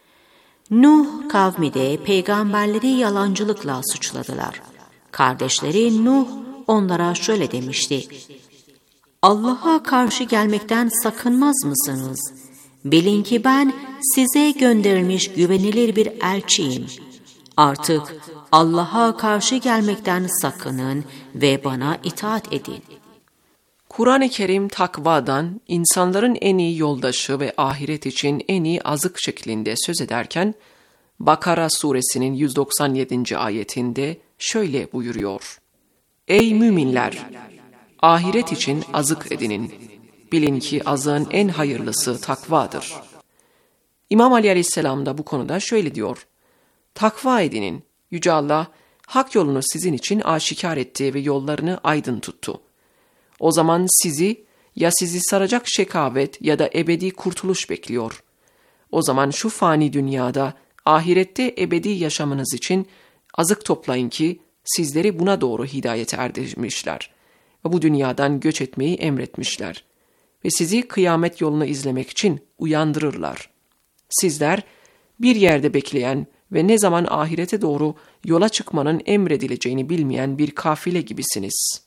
Nuh kavmi de peygamberleri yalancılıkla suçladılar. Kardeşleri Nuh onlara şöyle demişti. Allah'a karşı gelmekten sakınmaz mısınız? Bilin ki ben size gönderilmiş güvenilir bir elçiyim. Artık Allah'a karşı gelmekten sakının ve bana itaat edin. Kur'an-ı Kerim takvadan, insanların en iyi yoldaşı ve ahiret için en iyi azık şeklinde söz ederken, Bakara suresinin 197. ayetinde şöyle buyuruyor. Ey müminler! Ahiret için azık edinin. Bilin ki azığın en hayırlısı takvadır. İmam Ali Aleyhisselam da bu konuda şöyle diyor. Takva edinin. Yüce Allah, hak yolunu sizin için aşikar etti ve yollarını aydın tuttu. O zaman sizi saracak şekavet ya da ebedi kurtuluş bekliyor. O zaman şu fani dünyada, ahirette ebedi yaşamınız için azık toplayın ki sizleri buna doğru hidayete erdirmişler. Ve bu dünyadan göç etmeyi emretmişler. Ve sizi kıyamet yolunu izlemek için uyandırırlar. Sizler bir yerde bekleyen ve ne zaman ahirete doğru yola çıkmanın emredileceğini bilmeyen bir kafile gibisiniz.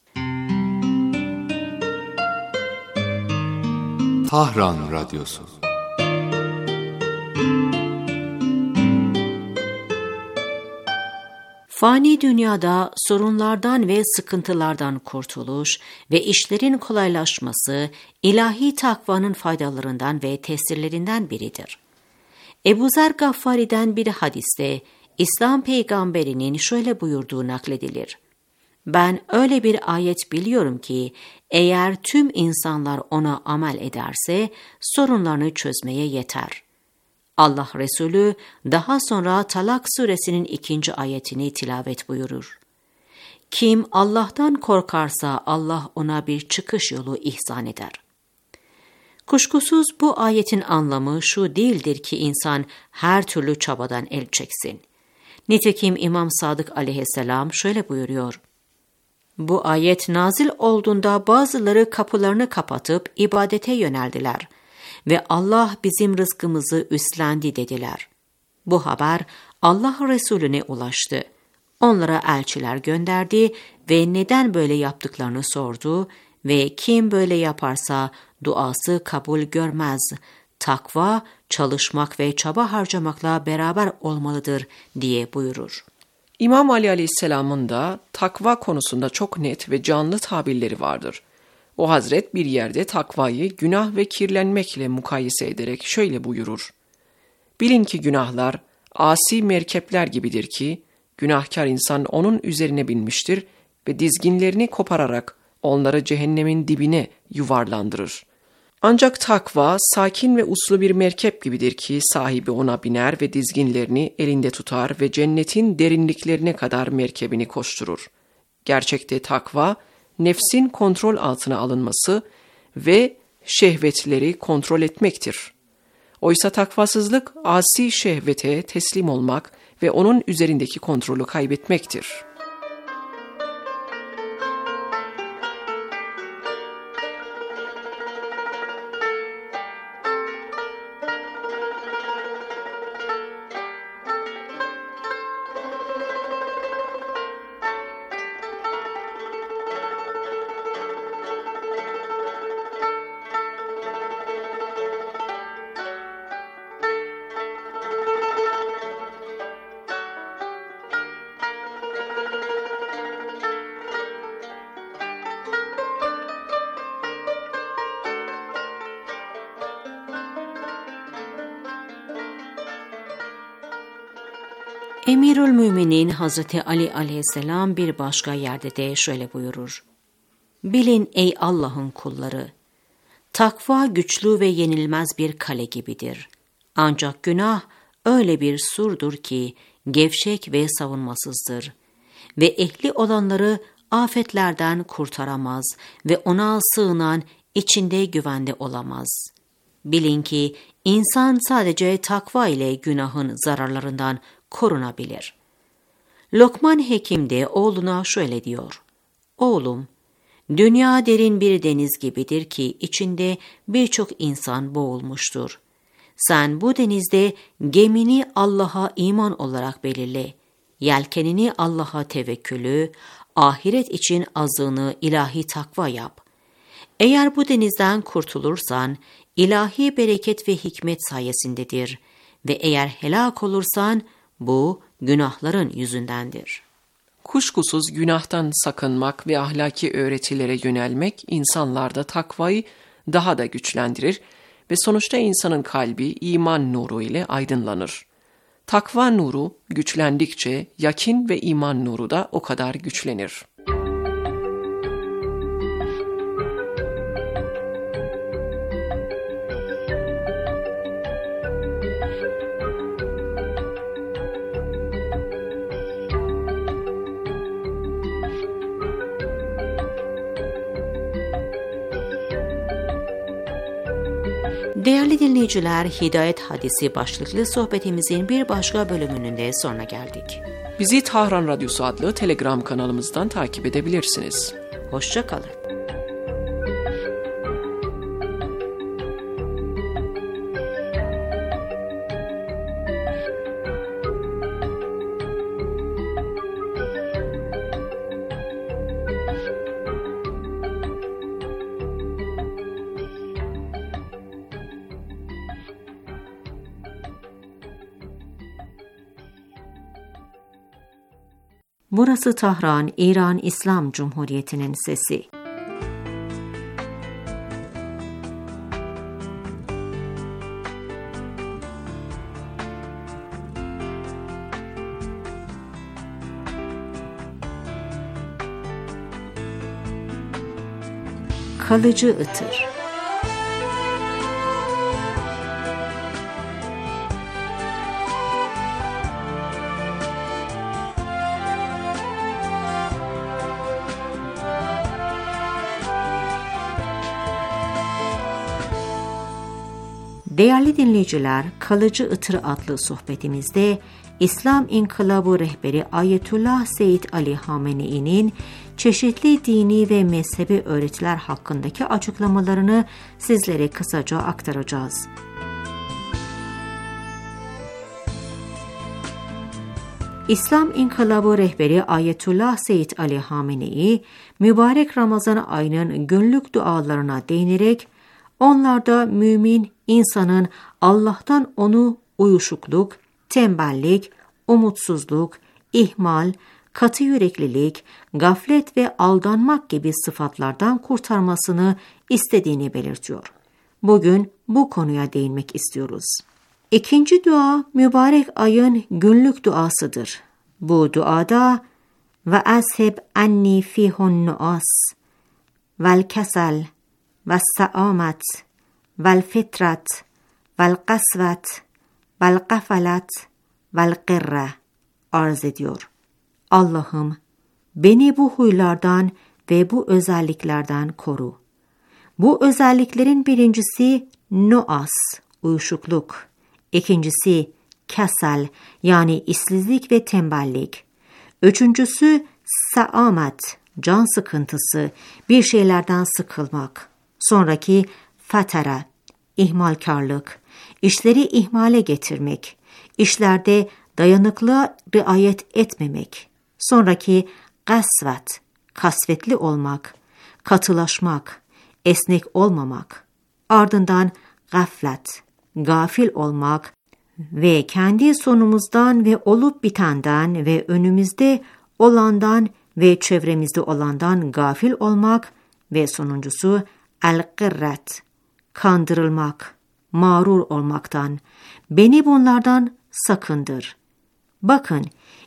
Tahran Radyosu. Fani dünyada sorunlardan ve sıkıntılardan kurtuluş ve işlerin kolaylaşması ilahi takvanın faydalarından ve tesirlerinden biridir. Ebu Zer Gaffari'den bir hadiste İslam peygamberinin şöyle buyurduğu nakledilir. Ben öyle bir ayet biliyorum ki eğer tüm insanlar ona amel ederse sorunlarını çözmeye yeter. Allah Resulü daha sonra Talak suresinin 2. ayetini tilavet buyurur. Kim Allah'tan korkarsa Allah ona bir çıkış yolu ihsan eder. Kuşkusuz bu ayetin anlamı şu değildir ki insan her türlü çabadan el çeksin. Nitekim İmam Sadık aleyhisselam şöyle buyuruyor. Bu ayet nazil olduğunda bazıları kapılarını kapatıp ibadete yöneldiler ve Allah bizim rızkımızı üstlendi dediler. Bu haber Allah Resulüne ulaştı. Onlara elçiler gönderdi ve neden böyle yaptıklarını sordu ve kim böyle yaparsa duası kabul görmez. Takva, çalışmak ve çaba harcamakla beraber olmalıdır diye buyurur. İmam Ali Aleyhisselam'ın da takva konusunda çok net ve canlı tabirleri vardır. O hazret bir yerde takvayı günah ve kirlenmekle mukayese ederek şöyle buyurur. Bilin ki günahlar asi merkepler gibidir ki, günahkar insan onun üzerine binmiştir ve dizginlerini kopararak onları cehennemin dibine yuvarlandırır. Ancak takva sakin ve uslu bir merkep gibidir ki sahibi ona biner ve dizginlerini elinde tutar ve cennetin derinliklerine kadar merkebini koşturur. Gerçekte takva, nefsin kontrol altına alınması ve şehvetleri kontrol etmektir. Oysa takvasızlık, asi şehvete teslim olmak ve onun üzerindeki kontrolü kaybetmektir. Emirülmüminin Hazreti Ali aleyhisselam bir başka yerde de şöyle buyurur. Bilin ey Allah'ın kulları, takva güçlü ve yenilmez bir kale gibidir. Ancak günah öyle bir surdur ki gevşek ve savunmasızdır ve ehli olanları afetlerden kurtaramaz ve ona sığınan içinde güvende olamaz. Bilin ki insan sadece takva ile günahın zararlarından korunabilir. Lokman Hekim de oğluna şöyle diyor. Oğlum, dünya derin bir deniz gibidir ki içinde birçok insan boğulmuştur. Sen bu denizde gemini Allah'a iman olarak belirle. Yelkenini Allah'a tevekkülü, ahiret için azığını ilahi takva yap. Eğer bu denizden kurtulursan, ilahi bereket ve hikmet sayesindedir ve eğer helak olursan, bu günahların yüzündendir. Kuşkusuz günahtan sakınmak ve ahlaki öğretilere yönelmek insanlarda takvayı daha da güçlendirir ve sonuçta insanın kalbi iman nuru ile aydınlanır. Takva nuru güçlendikçe yakin ve iman nuru da o kadar güçlenir. Değerli dinleyiciler, Hidayet Hadisi başlıklı sohbetimizin bir başka bölümünün de sonuna geldik. Bizi Tahran Radyosu adlı Telegram kanalımızdan takip edebilirsiniz. Hoşça kalın. Burası Tahran, İran İslam Cumhuriyeti'nin sesi. Kalıcı ıtır. Değerli dinleyiciler, Kalıcı Itır adlı sohbetimizde İslam İnkılabı rehberi Ayetullah Seyyid Ali Hamenei'nin çeşitli dini ve mezhebi öğretiler hakkındaki açıklamalarını sizlere kısaca aktaracağız. İslam İnkılabı rehberi Ayetullah Seyyid Ali Hamenei, mübarek Ramazan ayının günlük dualarına değinerek, onlarda mümin insanın Allah'tan onu uyuşukluk, tembellik, umutsuzluk, ihmal, katı yüreklilik, gaflet ve aldanmak gibi sıfatlardan kurtarmasını istediğini belirtiyor. Bugün bu konuya değinmek istiyoruz. İkinci dua mübarek ayın günlük duasıdır. Bu duada ve asheb anni fihun nuas vel kesel vel saamet vel fitrat vel kasvet vel gafalet vel qirre arz ediyor. Allah'ım beni bu huylardan ve bu özelliklerden koru. Bu özelliklerin birincisi nuas, uyuşukluk. İkincisi kesel, yani işsizlik ve tembellik. Üçüncüsü saamet, can sıkıntısı, bir şeylerden sıkılmak. Sonraki fatara, ihmalkarlık, işleri ihmale getirmek, işlerde dayanıklığa riayet etmemek. Sonraki kasvet, kasvetli olmak, katılaşmak, esnek olmamak. Ardından gaflet, gafil olmak ve kendi sonumuzdan ve olup bitenden ve önümüzde olandan ve çevremizde olandan gafil olmak ve sonuncusu el-qirret, kandırılmak, mağrur olmaktan. Beni bunlardan sakındır. Bakın,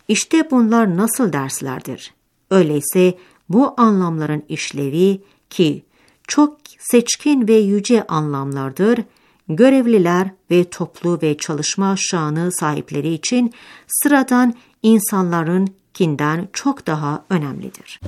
İşte bunlar nasıl derslerdir? Öyleyse bu anlamların işlevi ki çok seçkin ve yüce anlamlardır, görevliler ve toplu ve çalışma şanı sahipleri için sıradan insanlarınkinden çok daha önemlidir.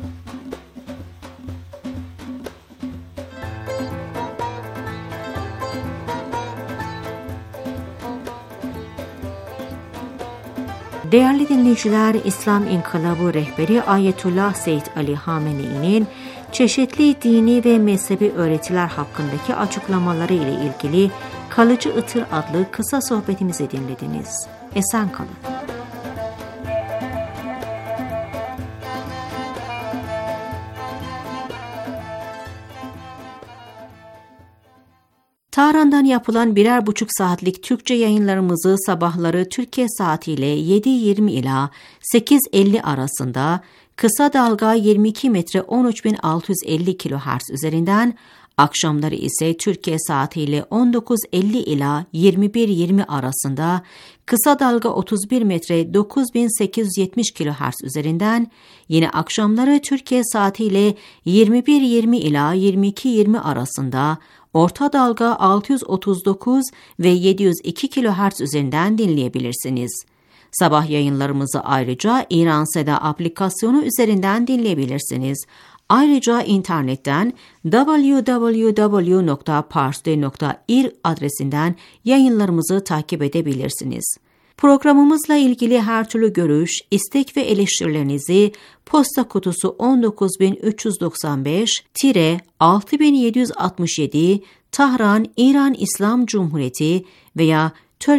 Değerli dinleyiciler, İslam İnkılabı rehberi Ayetullah Seyyid Ali Hamenei'nin çeşitli dini ve mezhebi öğretiler hakkındaki açıklamaları ile ilgili Kalıcı Itır adlı kısa sohbetimizi dinlediniz. Esen kalın. Tahran'dan yapılan 1,5 saatlik Türkçe yayınlarımızı sabahları Türkiye saatiyle 7:20 ila 8:50 arasında kısa dalga 22 metre 13.650 kHz üzerinden, akşamları ise Türkiye saatiyle 19:50 ila 21:20 arasında kısa dalga 31 metre 9870 kHz üzerinden, yine akşamları Türkiye saatiyle 21:20 ila 22:20 arasında orta dalga 639 ve 702 kHz üzerinden dinleyebilirsiniz. Sabah yayınlarımızı ayrıca İran Seda aplikasyonu üzerinden dinleyebilirsiniz. Ayrıca internetten www.parstoday.ir adresinden yayınlarımızı takip edebilirsiniz. Programımızla ilgili her türlü görüş, istek ve eleştirilerinizi posta kutusu 19365-6767 Tahran, İran İslam Cumhuriyeti veya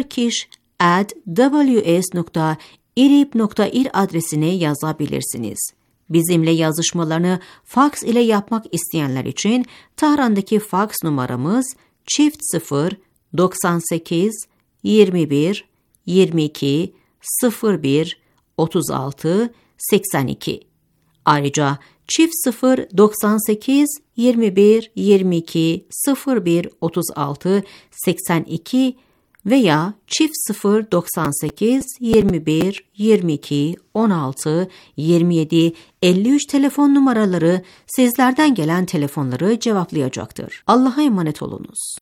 turkish@ws.irib.ir adresine yazabilirsiniz. Bizimle yazışmalarını faks ile yapmak isteyenler için Tahran'daki faks numaramız *0 98 21 22 01 36 82. Ayrıca *0 98 21 22 01 36 82 veya *0 98 21 22 16 27 53 telefon numaraları sizlerden gelen telefonları cevaplayacaktır. Allah'a emanet olunuz.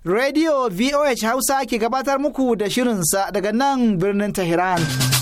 Radio VOH Hausa ke gabatar muku da shirinsa daga nan birnin Tehran.